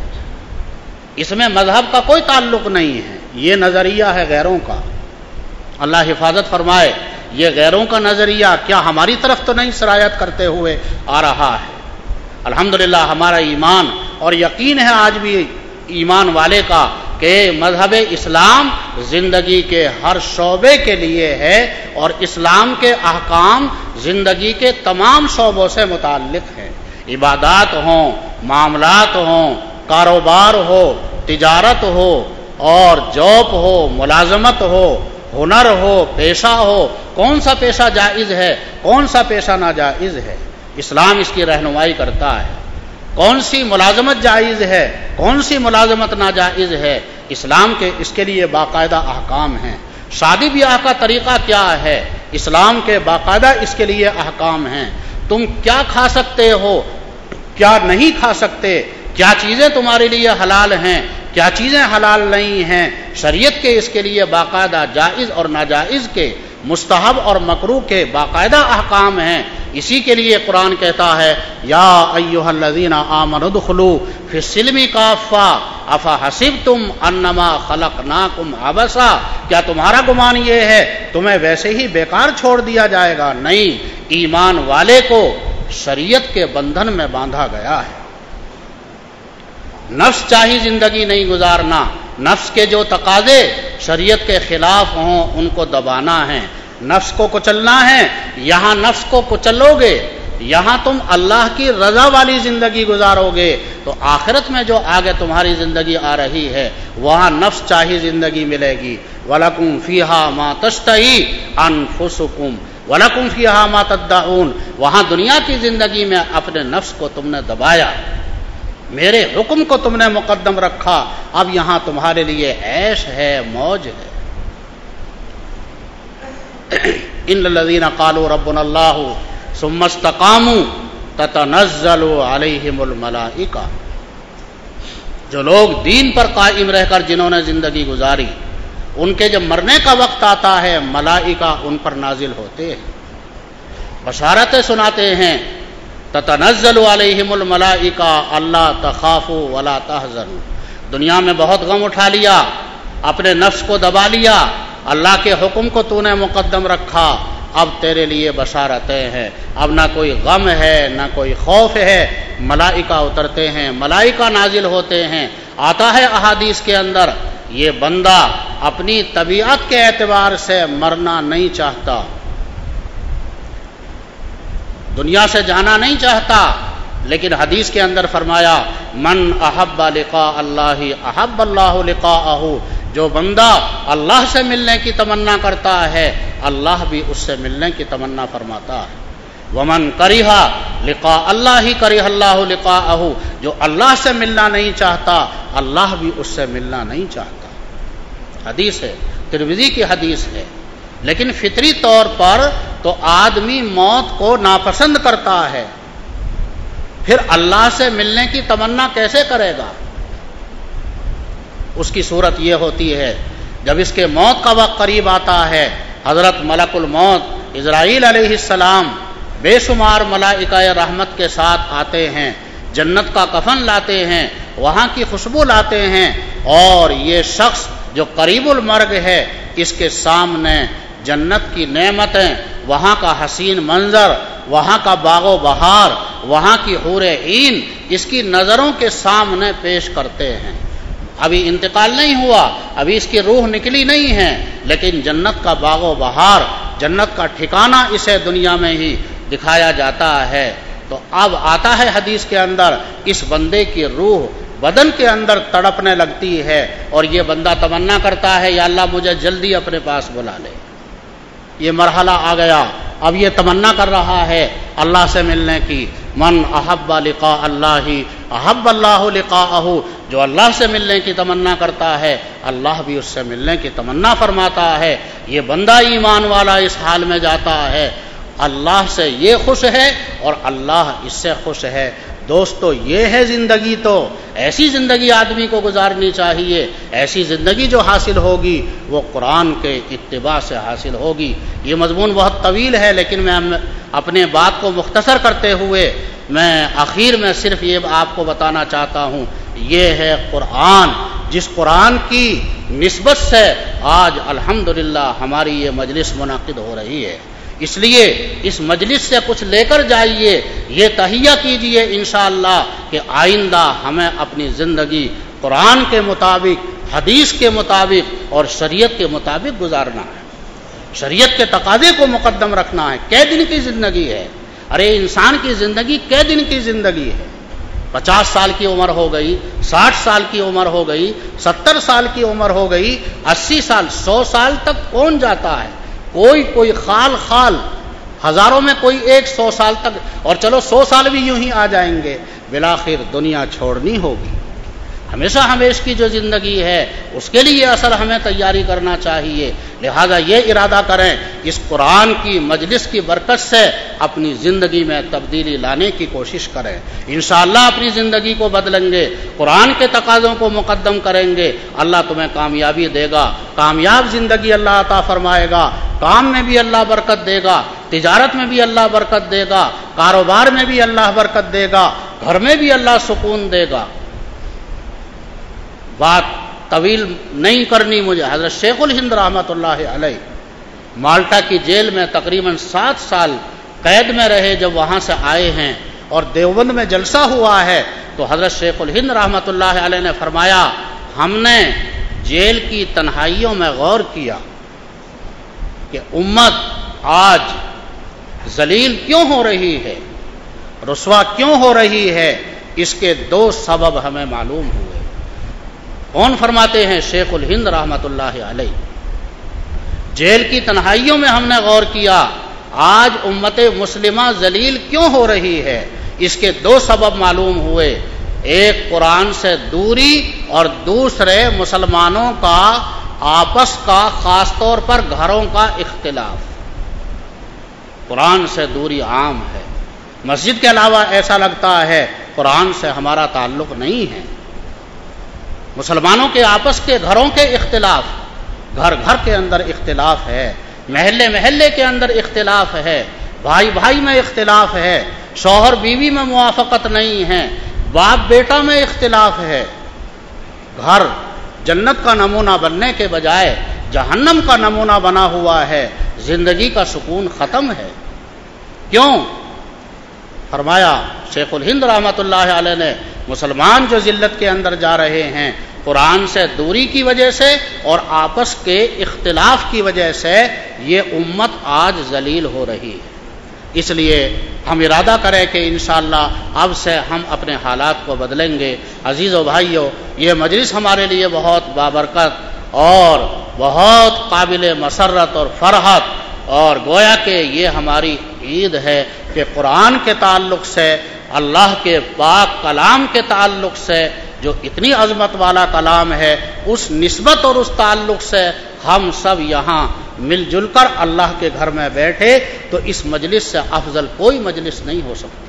اس میں مذہب کا کوئی تعلق نہیں ہے. یہ نظریہ ہے غیروں کا. اللہ حفاظت فرمائے. یہ غیروں کا نظریہ کیا ہماری طرف تو نہیں سرایت کرتے ہوئے آ رہا ہے. الحمدللہ ہمارا ایمان اور یقین ہے آج بھی ایمان والے کا کہ مذہب اسلام زندگی کے ہر شعبے کے لیے ہے اور اسلام کے احکام زندگی کے تمام شعبوں سے متعلق ہیں. عبادات ہوں، معاملات ہوں، کاروبار ہو، تجارت ہو اور جاب ہو، ملازمت ہو، ہنر ہو، پیشہ ہو، کون سا پیشہ جائز ہے، کون سا پیشہ ناجائز ہے، اسلام اس کی رہنمائی کرتا ہے. کون سی ملازمت جائز ہے، کون سی ملازمت ناجائز ہے، اسلام کے اس کے لیے باقاعدہ احکام ہیں. شادی بیاہ کا طریقہ کیا ہے، اسلام کے باقاعدہ اس کے لیے احکام ہیں. تم کیا کھا سکتے ہو، کیا نہیں کھا سکتے، کیا چیزیں تمہارے لیے حلال ہیں، کیا چیزیں حلال نہیں ہیں، شریعت کے اس کے لیے باقاعدہ جائز اور ناجائز کے، مستحب اور مکروہ کے باقاعدہ احکام ہیں. اسی کے لیے قرآن کہتا ہے یا ایھا الذین آمنوا ادخلوا فی السلم کافہ افحسبتم انما خلقناکم عبثا. کیا تمہارا گمان یہ ہے تمہیں ویسے ہی بیکار چھوڑ دیا جائے گا؟ نہیں، ایمان والے کو شریعت کے بندھن میں باندھا گیا ہے. نفس چاہی زندگی نہیں گزارنا، نفس کے جو تقاضے شریعت کے خلاف ہوں ان کو دبانا ہے، نفس کو کچلنا ہے. یہاں نفس کو کچلو گے، یہاں تم اللہ کی رضا والی زندگی گزارو گے تو آخرت میں جو آگے تمہاری زندگی آ رہی ہے وہاں نفس چاہی زندگی ملے گی. وَلَكُمْ فِيهَا مَا تَشْتَهِي أَنفُسُكُمْ وَلَكُمْ فِيهَا مَا تَدَّعُونَ. وہاں دنیا کی زندگی میں اپنے نفس کو تم نے دبایا، میرے حکم کو تم نے مقدم رکھا، اب یہاں تمہارے لیے عیش ہے، موج ہے. ان الذین قالوا ربنا اللہ ثم استقاموا تتنزل علیہم الملائکہ. جو لوگ دین پر قائم رہ کر جنہوں نے زندگی گزاری، ان کے جب مرنے کا وقت آتا ہے ملائکہ ان پر نازل ہوتے ہیں، بشارتیں سناتے ہیں. تتنزل علیہم الملائکہ اللہ تخافوا ولا تحزنوا. دنیا میں بہت غم اٹھا لیا، اپنے نفس کو دبا لیا، اللہ کے حکم کو تو نے مقدم رکھا، اب تیرے لیے بشارتیں ہیں، اب نہ کوئی غم ہے نہ کوئی خوف ہے. ملائکہ اترتے ہیں، ملائکہ نازل ہوتے ہیں. آتا ہے احادیث کے اندر یہ بندہ اپنی طبیعت کے اعتبار سے مرنا نہیں چاہتا، دنیا سے جانا نہیں چاہتا، لیکن حدیث کے اندر فرمایا من احب لقاء اللہ احب اللہ لقاءہ. جو بندہ اللہ سے ملنے کی تمنا کرتا ہے اللہ بھی اس سے ملنے کی تمنا فرماتا ہے. ومن کرہ لقاء اللہ کرہ اللہ لقاءہ. جو اللہ سے ملنا نہیں چاہتا اللہ بھی اس سے ملنا نہیں چاہتا. حدیث ہے، ترمذی کی حدیث ہے. لیکن فطری طور پر تو آدمی موت کو ناپسند کرتا ہے، پھر اللہ سے ملنے کی تمنا کیسے کرے گا؟ اس کی صورت یہ ہوتی ہے جب اس کے موت کا وقت قریب آتا ہے، حضرت ملک الموت اسرائیل علیہ السلام بے شمار ملائکہ رحمت کے ساتھ آتے ہیں، جنت کا کفن لاتے ہیں، وہاں کی خوشبو لاتے ہیں، اور یہ شخص جو قریب المرگ ہے اس کے سامنے جنت کی نعمتیں، وہاں کا حسین منظر، وہاں کا باغ و بہار، وہاں کی حور عین اس کی نظروں کے سامنے پیش کرتے ہیں. ابھی انتقال نہیں ہوا، ابھی اس کی روح نکلی نہیں ہے، لیکن جنت کا باغ و بہار، جنت کا ٹھکانہ اسے دنیا میں ہی دکھایا جاتا ہے. تو اب آتا ہے حدیث کے اندر اس بندے کی روح بدن کے اندر تڑپنے لگتی ہے اور یہ بندہ تمنا کرتا ہے یا اللہ مجھے جلدی اپنے پاس بلا لے. یہ مرحلہ آ گیا. اب یہ تمنا کر رہا ہے اللہ سے ملنے کی. من احب لقاء اللہ احب اللہ لقاءہ، جو اللہ سے ملنے کی تمنا کرتا ہے اللہ بھی اس سے ملنے کی تمنا فرماتا ہے. یہ بندہ ایمان والا اس حال میں جاتا ہے اللہ سے یہ خوش ہے اور اللہ اس سے خوش ہے. دوستو یہ ہے زندگی. تو ایسی زندگی آدمی کو گزارنی چاہیے. ایسی زندگی جو حاصل ہوگی وہ قرآن کے اتباع سے حاصل ہوگی. یہ مضمون بہت طویل ہے لیکن میں اپنے بات کو مختصر کرتے ہوئے میں آخر میں صرف یہ آپ کو بتانا چاہتا ہوں، یہ ہے قرآن، جس قرآن کی نسبت سے آج الحمدللہ ہماری یہ مجلس منعقد ہو رہی ہے. اس لیے اس مجلس سے کچھ لے کر جائیے، یہ تہیہ کیجئے انشاءاللہ کہ آئندہ ہمیں اپنی زندگی قرآن کے مطابق، حدیث کے مطابق اور شریعت کے مطابق گزارنا ہے. شریعت کے تقاضے کو مقدم رکھنا ہے. کئے دن کی زندگی ہے؟ ارے انسان کی زندگی کئے دن کی زندگی ہے؟ 50 سال کی عمر ہو گئی، 60 سال کی عمر ہو گئی، 70 سال کی عمر ہو گئی، 80 سال، 100 سال تک کون جاتا ہے؟ کوئی خال ہزاروں میں کوئی ایک 100 سال تک، اور چلو 100 سال بھی یوں ہی آ جائیں گے. بالآخر دنیا چھوڑنی ہوگی. ہمیشہ ہمیش کی جو زندگی ہے اس کے لیے اصل ہمیں تیاری کرنا چاہیے. لہذا یہ ارادہ کریں اس قرآن کی مجلس کی برکت سے اپنی زندگی میں تبدیلی لانے کی کوشش کریں. انشاءاللہ اپنی زندگی کو بدلیں گے، قرآن کے تقاضوں کو مقدم کریں گے، اللہ تمہیں کامیابی دے گا. کامیاب زندگی اللہ عطا فرمائے گا. کام میں بھی اللہ برکت دے گا، تجارت میں بھی اللہ برکت دے گا، کاروبار میں بھی اللہ برکت دے گا، گھر میں بھی اللہ سکون دے گا. بات طویل نہیں کرنی مجھے. حضرت شیخ الہند رحمۃ اللہ علیہ مالٹا کی جیل میں تقریباً 7 سال قید میں رہے. جب وہاں سے آئے ہیں اور دیوبند میں جلسہ ہوا ہے تو حضرت شیخ الہند رحمۃ اللہ علیہ نے فرمایا ہم نے جیل کی تنہائیوں میں غور کیا کہ امت آج ذلیل کیوں ہو رہی ہے، رسوا کیوں ہو رہی ہے. اس کے 2 سبب ہمیں معلوم ہوئے. کون فرماتے ہیں؟ شیخ الہند رحمۃ اللہ علیہ. جیل کی تنہائیوں میں ہم نے غور کیا آج امت مسلمہ ذلیل کیوں ہو رہی ہے. اس کے 2 سبب معلوم ہوئے. ایک قرآن سے دوری اور دوسرے مسلمانوں کا آپس کا خاص طور پر گھروں کا اختلاف. قرآن سے دوری عام ہے. مسجد کے علاوہ ایسا لگتا ہے قرآن سے ہمارا تعلق نہیں ہے. مسلمانوں کے آپس کے گھروں کے اختلاف، گھر گھر کے اندر اختلاف ہے، محلے محلے کے اندر اختلاف ہے، بھائی بھائی میں اختلاف ہے، شوہر بیوی میں موافقت نہیں ہے، باپ بیٹا میں اختلاف ہے. گھر جنت کا نمونہ بننے کے بجائے جہنم کا نمونہ بنا ہوا ہے. زندگی کا سکون ختم ہے. کیوں؟ فرمایا شیخ الہند رحمۃ اللہ علیہ نے مسلمان جو ذلت کے اندر جا رہے ہیں قرآن سے دوری کی وجہ سے اور آپس کے اختلاف کی وجہ سے یہ امت آج ذلیل ہو رہی ہے. اس لیے ہم ارادہ کریں کہ انشاءاللہ اب سے ہم اپنے حالات کو بدلیں گے. عزیز و بھائیو، یہ مجلس ہمارے لیے بہت بابرکت اور بہت قابل مسرت اور فرحت، اور گویا کہ یہ ہماری عید ہے کہ قرآن کے تعلق سے، اللہ کے پاک کلام کے تعلق سے جو اتنی عظمت والا کلام ہے، اس نسبت اور اس تعلق سے ہم سب یہاں مل جل کر اللہ کے گھر میں بیٹھے تو اس مجلس سے افضل کوئی مجلس نہیں ہو سکتی.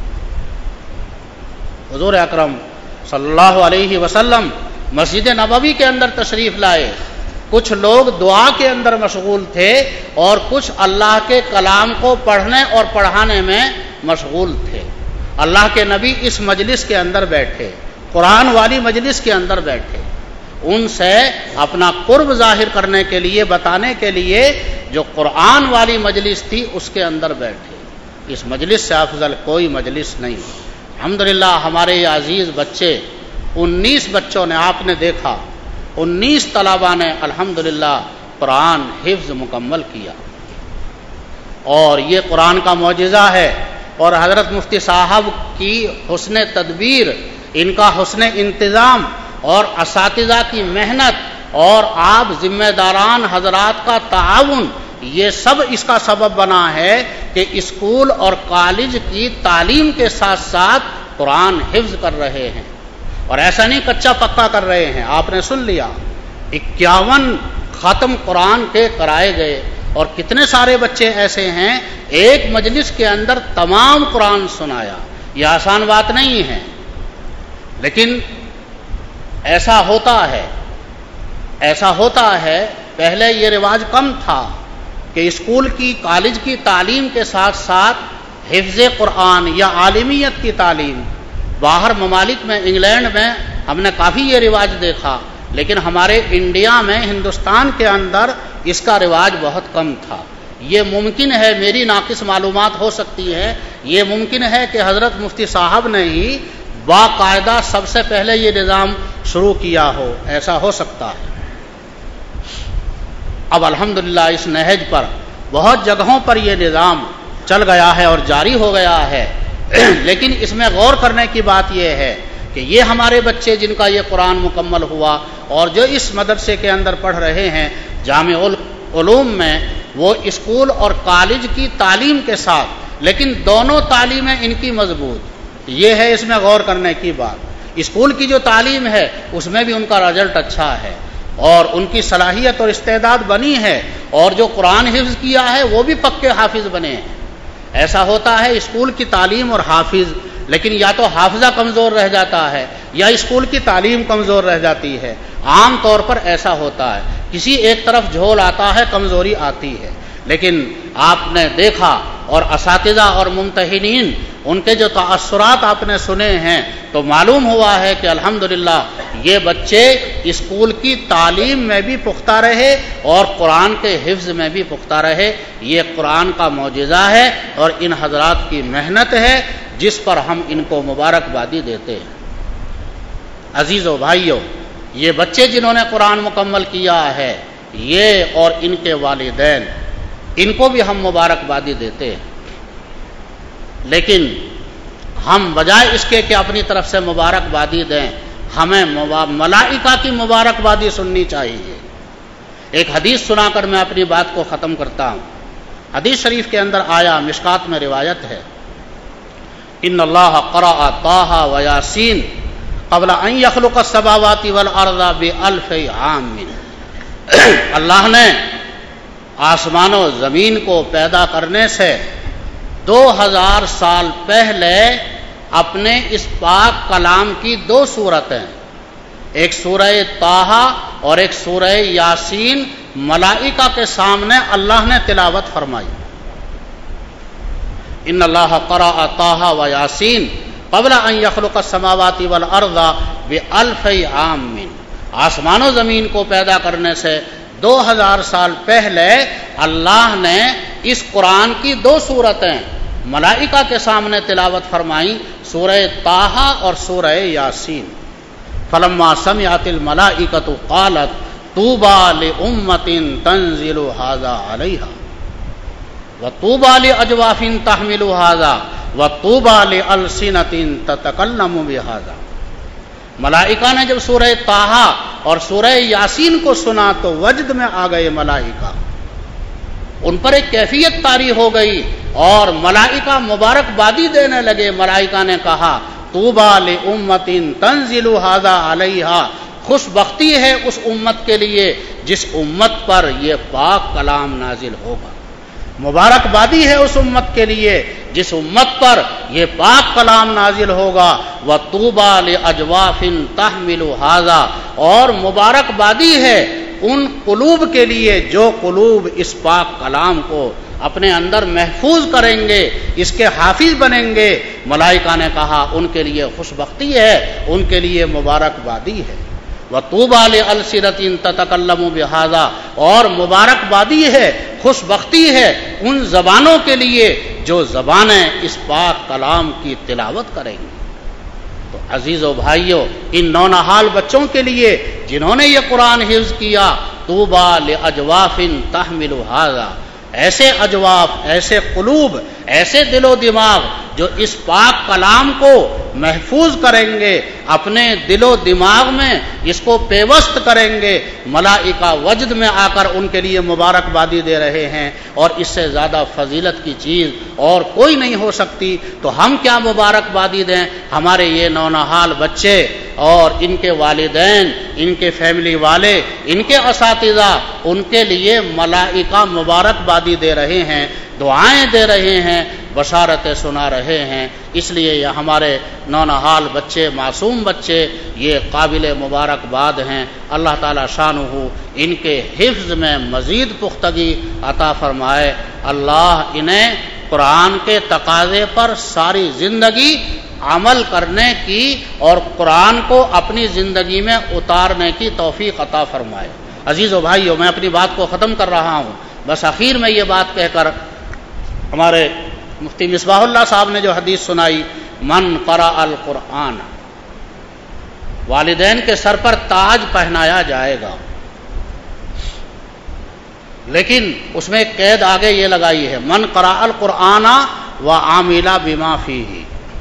حضور اکرم صلی اللہ علیہ وسلم مسجد نبوی کے اندر تشریف لائے. کچھ لوگ دعا کے اندر مشغول تھے اور کچھ اللہ کے کلام کو پڑھنے اور پڑھانے میں مشغول تھے. اللہ کے نبی اس مجلس کے اندر بیٹھے، قرآن والی مجلس کے اندر بیٹھے. ان سے اپنا قرب ظاہر کرنے کے لیے، بتانے کے لیے جو قرآن والی مجلس تھی اس کے اندر بیٹھے. اس مجلس سے افضل کوئی مجلس نہیں. الحمدللہ ہمارے یہ عزیز بچے، 19 بچوں نے، آپ نے دیکھا 19 طلباء نے الحمدللہ قرآن حفظ مکمل کیا. اور یہ قرآن کا معجزہ ہے اور حضرت مفتی صاحب کی حسن تدبیر، ان کا حسن انتظام اور اساتذہ کی محنت اور آپ ذمہ داران حضرات کا تعاون، یہ سب اس کا سبب بنا ہے کہ اسکول اور کالج کی تعلیم کے ساتھ ساتھ قرآن حفظ کر رہے ہیں۔ اور ایسا نہیں کچا پکا کر رہے ہیں، آپ نے سن لیا 51 ختم قرآن کے کرائے گئے، اور کتنے سارے بچے ایسے ہیں ایک مجلس کے اندر تمام قرآن سنایا۔ یہ آسان بات نہیں ہے، لیکن ایسا ہوتا ہے۔ پہلے یہ رواج کم تھا کہ اسکول کی کالج کی تعلیم کے ساتھ ساتھ حفظ قرآن یا عالمیت کی تعلیم۔ باہر ممالک میں، انگلینڈ میں ہم نے کافی یہ رواج دیکھا، لیکن ہمارے انڈیا میں، ہندوستان کے اندر اس کا رواج بہت کم تھا۔ یہ ممکن ہے، میری ناقص معلومات ہو سکتی ہے، یہ ممکن ہے کہ حضرت مفتی صاحب نے ہی باقاعدہ سب سے پہلے یہ نظام شروع کیا ہو، ایسا ہو سکتا ہے۔ اب الحمدللہ اس نہج پر بہت جگہوں پر یہ نظام چل گیا ہے اور جاری ہو گیا ہے، لیکن اس میں غور کرنے کی بات یہ ہے کہ یہ ہمارے بچے جن کا یہ قرآن مکمل ہوا اور جو اس مدرسے کے اندر پڑھ رہے ہیں جامع العلوم میں، وہ اسکول اور کالج کی تعلیم کے ساتھ، لیکن دونوں تعلیمیں ان کی مضبوط، یہ ہے اس میں غور کرنے کی بات۔ اسکول کی جو تعلیم ہے اس میں بھی ان کا رزلٹ اچھا ہے اور ان کی صلاحیت اور استعداد بنی ہے، اور جو قرآن حفظ کیا ہے وہ بھی پکے حافظ بنے ہیں۔ ایسا ہوتا ہے اسکول کی تعلیم اور حافظ، لیکن یا تو حافظہ کمزور رہ جاتا ہے یا اسکول کی تعلیم کمزور رہ جاتی ہے، عام طور پر ایسا ہوتا ہے، کسی ایک طرف جھول آتا ہے، کمزوری آتی ہے۔ لیکن آپ نے دیکھا اور اساتذہ اور ممتحنین ان کے جو تاثرات آپ نے سنے ہیں تو معلوم ہوا ہے کہ الحمدللہ یہ بچے اسکول کی تعلیم میں بھی پختہ رہے اور قرآن کے حفظ میں بھی پختہ رہے۔ یہ قرآن کا معجزہ ہے اور ان حضرات کی محنت ہے جس پر ہم ان کو مبارکبادی دیتے ہیں۔ عزیزو بھائیو، یہ بچے جنہوں نے قرآن مکمل کیا ہے، یہ اور ان کے والدین، ان کو بھی ہم مبارکبادی دیتے ہیں، لیکن ہم بجائے اس کے کہ اپنی طرف سے مبارکبادی دیں، ہمیں ملائکہ کی مبارکبادی سننی چاہیے۔ ایک حدیث سنا کر میں اپنی بات کو ختم کرتا ہوں۔ حدیث شریف کے اندر آیا، مشکات میں روایت ہے، ان اللہ قرأ طٰہٰ و یاسین قبل ان یخلق السماوات والارض بألف عام۔ اللہ نے آسمان و زمین کو پیدا کرنے سے 2000 سال پہلے اپنے اس پاک کلام کی 2 سورتیں، ایک سورہ طٰہٰ اور ایک سورہ یاسین، ملائکہ کے سامنے اللہ نے تلاوت فرمائی۔ ان اللہ قرأ طٰہٰ و یاسین قبل ان یخلق السماوات والارض بألف عام۔ آسمان و زمین کو پیدا کرنے سے 2000 سال پہلے اللہ نے اس قرآن کی 2 سورتیں ملائکہ کے سامنے تلاوت فرمائی، سورہ طٰہٰ اور سورہ یاسین۔ فلما سمعت الملائکۃ قالت طوبی لأمۃ تنزل ھذا علیہا وطوبی لأجواف تحمل ھذا وطوبی لألسنۃ تتکلم بھذا۔ ملائکہ نے جب سورہ طٰہٰ اور سورہ یاسین کو سنا تو وجد میں آ گئے ملائکہ، ان پر ایک کیفیت طاری ہو گئی اور ملائکہ مبارکبادی دینے لگے۔ ملائکہ نے کہا طوبی لأمۃ تنزل ھذا علیہا، خوش بختی ہے اس امت کے لیے جس امت پر یہ پاک کلام نازل ہوگا، مبارکبادی ہے اس امت کے لیے جس امت پر یہ پاک کلام نازل ہوگا۔ وطوبی لأجواف تحمل ھذا، اور مبارکبادی ہے ان قلوب کے لیے جو قلوب اس پاک کلام کو اپنے اندر محفوظ کریں گے، اس کے حافظ بنیں گے۔ ملائکہ نے کہا ان کے لیے خوش بختی ہے، ان کے لیے مبارکبادی ہے۔ وطوبی لألسنۃ تتکلم بھذا، اور مبارکبادی ہے، خوش بختی ہے ان زبانوں کے لیے جو زبانیں اس پاک کلام کی تلاوت کریں گی۔ تو عزیزو بھائیو، ان نونہال بچوں کے لیے جنہوں نے یہ قرآن حفظ کیا، طوبی لأجواف تحمل ھذا، ایسے اجواف، ایسے قلوب، ایسے دل و دماغ جو اس پاک کلام کو محفوظ کریں گے، اپنے دل و دماغ میں اس کو پیوست کریں گے، ملائکہ وجد میں آ کر ان کے لیے مبارکبادی دے رہے ہیں، اور اس سے زیادہ فضیلت کی چیز اور کوئی نہیں ہو سکتی۔ تو ہم کیا مبارکبادی دیں؟ ہمارے یہ نونہال بچے اور ان کے والدین، ان کے فیملی والے، ان کے اساتذہ، ان کے لیے ملائکہ مبارکبادی دے رہے ہیں، دعائیں دے رہے ہیں، بشارتیں سنا رہے ہیں۔ اس لیے یہ ہمارے نونہال بچے، معصوم بچے، یہ قابل مبارکباد ہیں۔ اللہ تعالی شانہ ان کے حفظ میں مزید پختگی عطا فرمائے۔ اللہ انہیں قرآن کے تقاضے پر ساری زندگی عمل کرنے کی اور قرآن کو اپنی زندگی میں اتارنے کی توفیق عطا فرمائے۔ عزیزو بھائیو، میں اپنی بات کو ختم کر رہا ہوں، بس آخر میں یہ بات کہہ کر، ہمارے مفتی مصباح اللہ صاحب نے جو حدیث سنائی، من قرأ القرآن، والدین کے سر پر تاج پہنایا جائے گا، لیکن اس میں ایک قید آگے یہ لگائی ہے، من قرأ القرآن وعمل بما فیہ،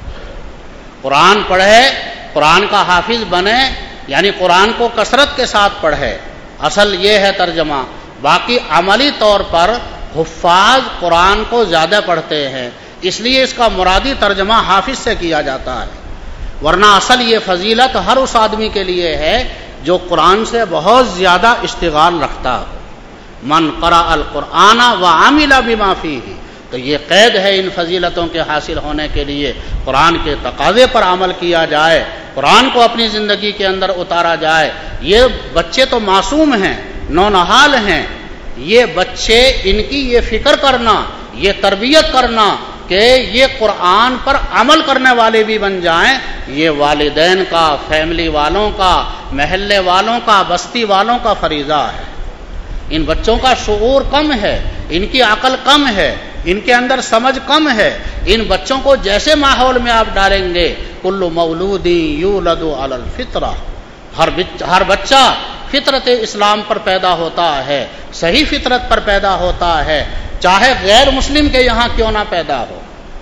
قرآن پڑھے، قرآن کا حافظ بنے، یعنی قرآن کو کثرت کے ساتھ پڑھے، اصل یہ ہے ترجمہ۔ باقی عملی طور پر حفاظ قرآن کو زیادہ پڑھتے ہیں، اس لیے اس کا مرادی ترجمہ حافظ سے کیا جاتا ہے، ورنہ اصل یہ فضیلت ہر اس آدمی کے لیے ہے جو قرآن سے بہت زیادہ اشتغال رکھتا ہو۔ من قرأ القرآن وعمل بما فیہ، تو یہ قید ہے ان فضیلتوں کے حاصل ہونے کے لیے قرآن کے تقاضے پر عمل کیا جائے، قرآن کو اپنی زندگی کے اندر اتارا جائے۔ یہ بچے تو معصوم ہیں، نونہال ہیں، یہ بچے، ان کی یہ فکر کرنا، یہ تربیت کرنا کہ یہ قرآن پر عمل کرنے والے بھی بن جائیں، یہ والدین کا، فیملی والوں کا، محلے والوں کا، بستی والوں کا فریضہ ہے۔ ان بچوں کا شعور کم ہے، ان کی عقل کم ہے، ان کے اندر سمجھ کم ہے۔ ان بچوں کو جیسے ماحول میں آپ ڈالیں گے، کل مولود یولد علی الفطرہ، ہر بچہ فطرت اسلام پر پیدا ہوتا ہے، صحیح فطرت پر پیدا ہوتا ہے، چاہے غیر مسلم کے یہاں کیوں نہ پیدا ہو،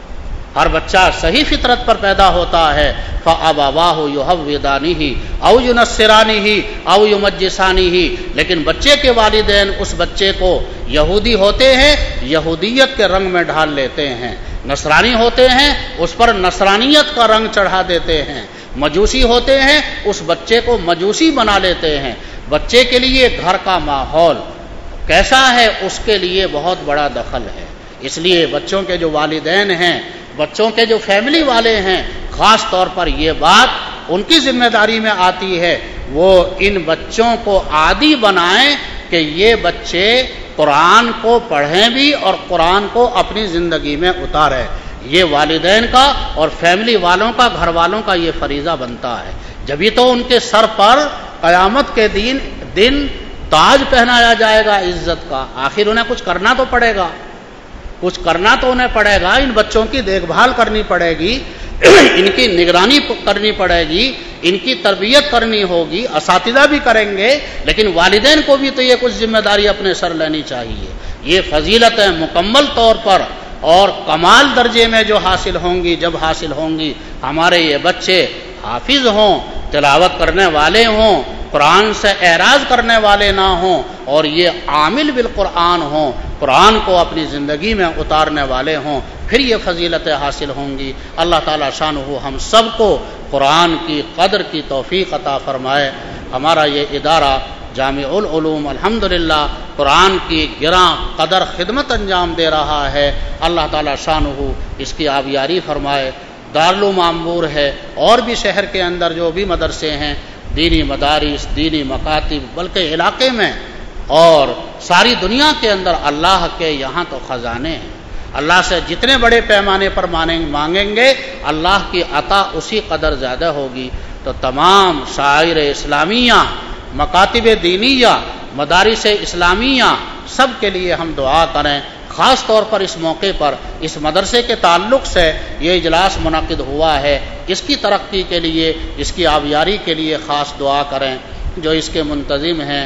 ہر بچہ صحیح فطرت پر پیدا ہوتا ہے۔ فَأَبَوَاهُ يُهَوِّدَانِهِ أَوْ يُنَصِّرَانِهِ أَوْ يُمَجِّسَانِهِ، لیکن بچے کے والدین اس بچے کو یہودی ہوتے ہیں، یہودیت کے رنگ میں ڈھال لیتے ہیں، نصرانی ہوتے ہیں، اس پر نصرانیت کا رنگ چڑھا دیتے ہیں، مجوسی ہوتے ہیں، اس بچے کو مجوسی بنا لیتے ہیں۔ بچے کے لیے گھر کا ماحول کیسا ہے، اس کے لیے بہت بڑا دخل ہے۔ اس لیے بچوں کے جو والدین ہیں، بچوں کے جو فیملی والے ہیں، خاص طور پر یہ بات ان کی ذمہ داری میں آتی ہے، وہ ان بچوں کو عادی بنائیں کہ یہ بچے قرآن کو پڑھیں بھی اور قرآن کو اپنی زندگی میں اتاریں۔ یہ والدین کا اور فیملی والوں کا، گھر والوں کا یہ فریضہ بنتا ہے۔ جبھی تو ان کے سر پر قیامت کے دن تاج پہنایا جائے گا عزت کا۔ آخر انہیں کچھ کرنا تو پڑے گا، کچھ کرنا تو انہیں پڑے گا، ان بچوں کی دیکھ بھال کرنی پڑے گی، ان کی نگرانی کرنی پڑے گی، ان کی تربیت کرنی ہوگی، اساتذہ بھی کریں گے، لیکن والدین کو بھی تو یہ کچھ ذمہ داری اپنے سر لینی چاہیے۔ یہ فضیلتیں مکمل طور پر اور کمال درجے میں جو حاصل ہوں گی، جب حاصل ہوں گی، ہمارے یہ بچے حافظ ہوں، تلاوت کرنے والے ہوں، قرآن سے اعراض کرنے والے نہ ہوں، اور یہ عامل بالقرآن ہوں، قرآن کو اپنی زندگی میں اتارنے والے ہوں، پھر یہ فضیلتیں حاصل ہوں گی۔ اللہ تعالی شانہ ہم سب کو قرآن کی قدر کی توفیق عطا فرمائے۔ ہمارا یہ ادارہ جامع العلوم الحمدللہ قرآن کی گراں قدر خدمت انجام دے رہا ہے، اللہ تعالی شانہ اس کی آبیاری فرمائے۔ دارالمعمور ہے، اور بھی شہر کے اندر جو بھی مدرسے ہیں، دینی مدارس، دینی مکاتب، بلکہ علاقے میں اور ساری دنیا کے اندر اللہ کے یہاں تو خزانے ہیں۔ اللہ سے جتنے بڑے پیمانے پر مانگیں گے، اللہ کی عطا اسی قدر زیادہ ہوگی۔ تو تمام شاعر اسلامیہ، مکاتب دینیہ، مدارس اسلامیہ، سب کے لیے ہم دعا کریں۔ خاص طور پر اس موقع پر اس مدرسے کے تعلق سے یہ اجلاس منعقد ہوا ہے، اس کی ترقی کے لیے، اس کی آبیاری کے لیے خاص دعا کریں۔ جو اس کے منتظم ہیں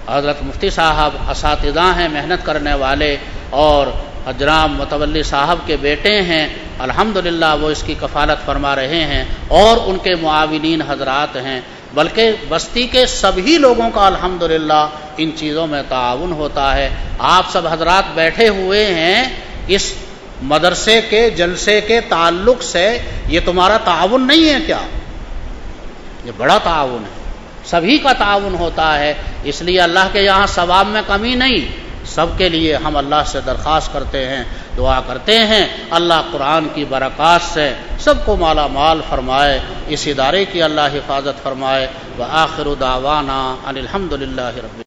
حضرت مفتی صاحب اساتذہ ہیں، محنت کرنے والے، اور حجرام متولی صاحب کے بیٹے ہیں، الحمدللہ وہ اس کی کفالت فرما رہے ہیں، اور ان کے معاونین حضرات ہیں، بلکہ بستی کے سبھی لوگوں کا الحمدللہ ان چیزوں میں تعاون ہوتا ہے۔ آپ سب حضرات بیٹھے ہوئے ہیں، اس مدرسے کے جلسے کے تعلق سے یہ تمہارا تعاون نہیں ہے کیا؟ یہ بڑا تعاون ہے، سبھی کا تعاون ہوتا ہے، اس لیے اللہ کے یہاں ثواب میں کمی نہیں۔ سب کے لیے ہم اللہ سے درخواست کرتے ہیں، دعا کرتے ہیں، اللہ قرآن کی برکات سے سب کو مالا مال فرمائے، اس ادارے کی اللہ حفاظت فرمائے۔ وآخر دعوانا ان الحمدللہ رب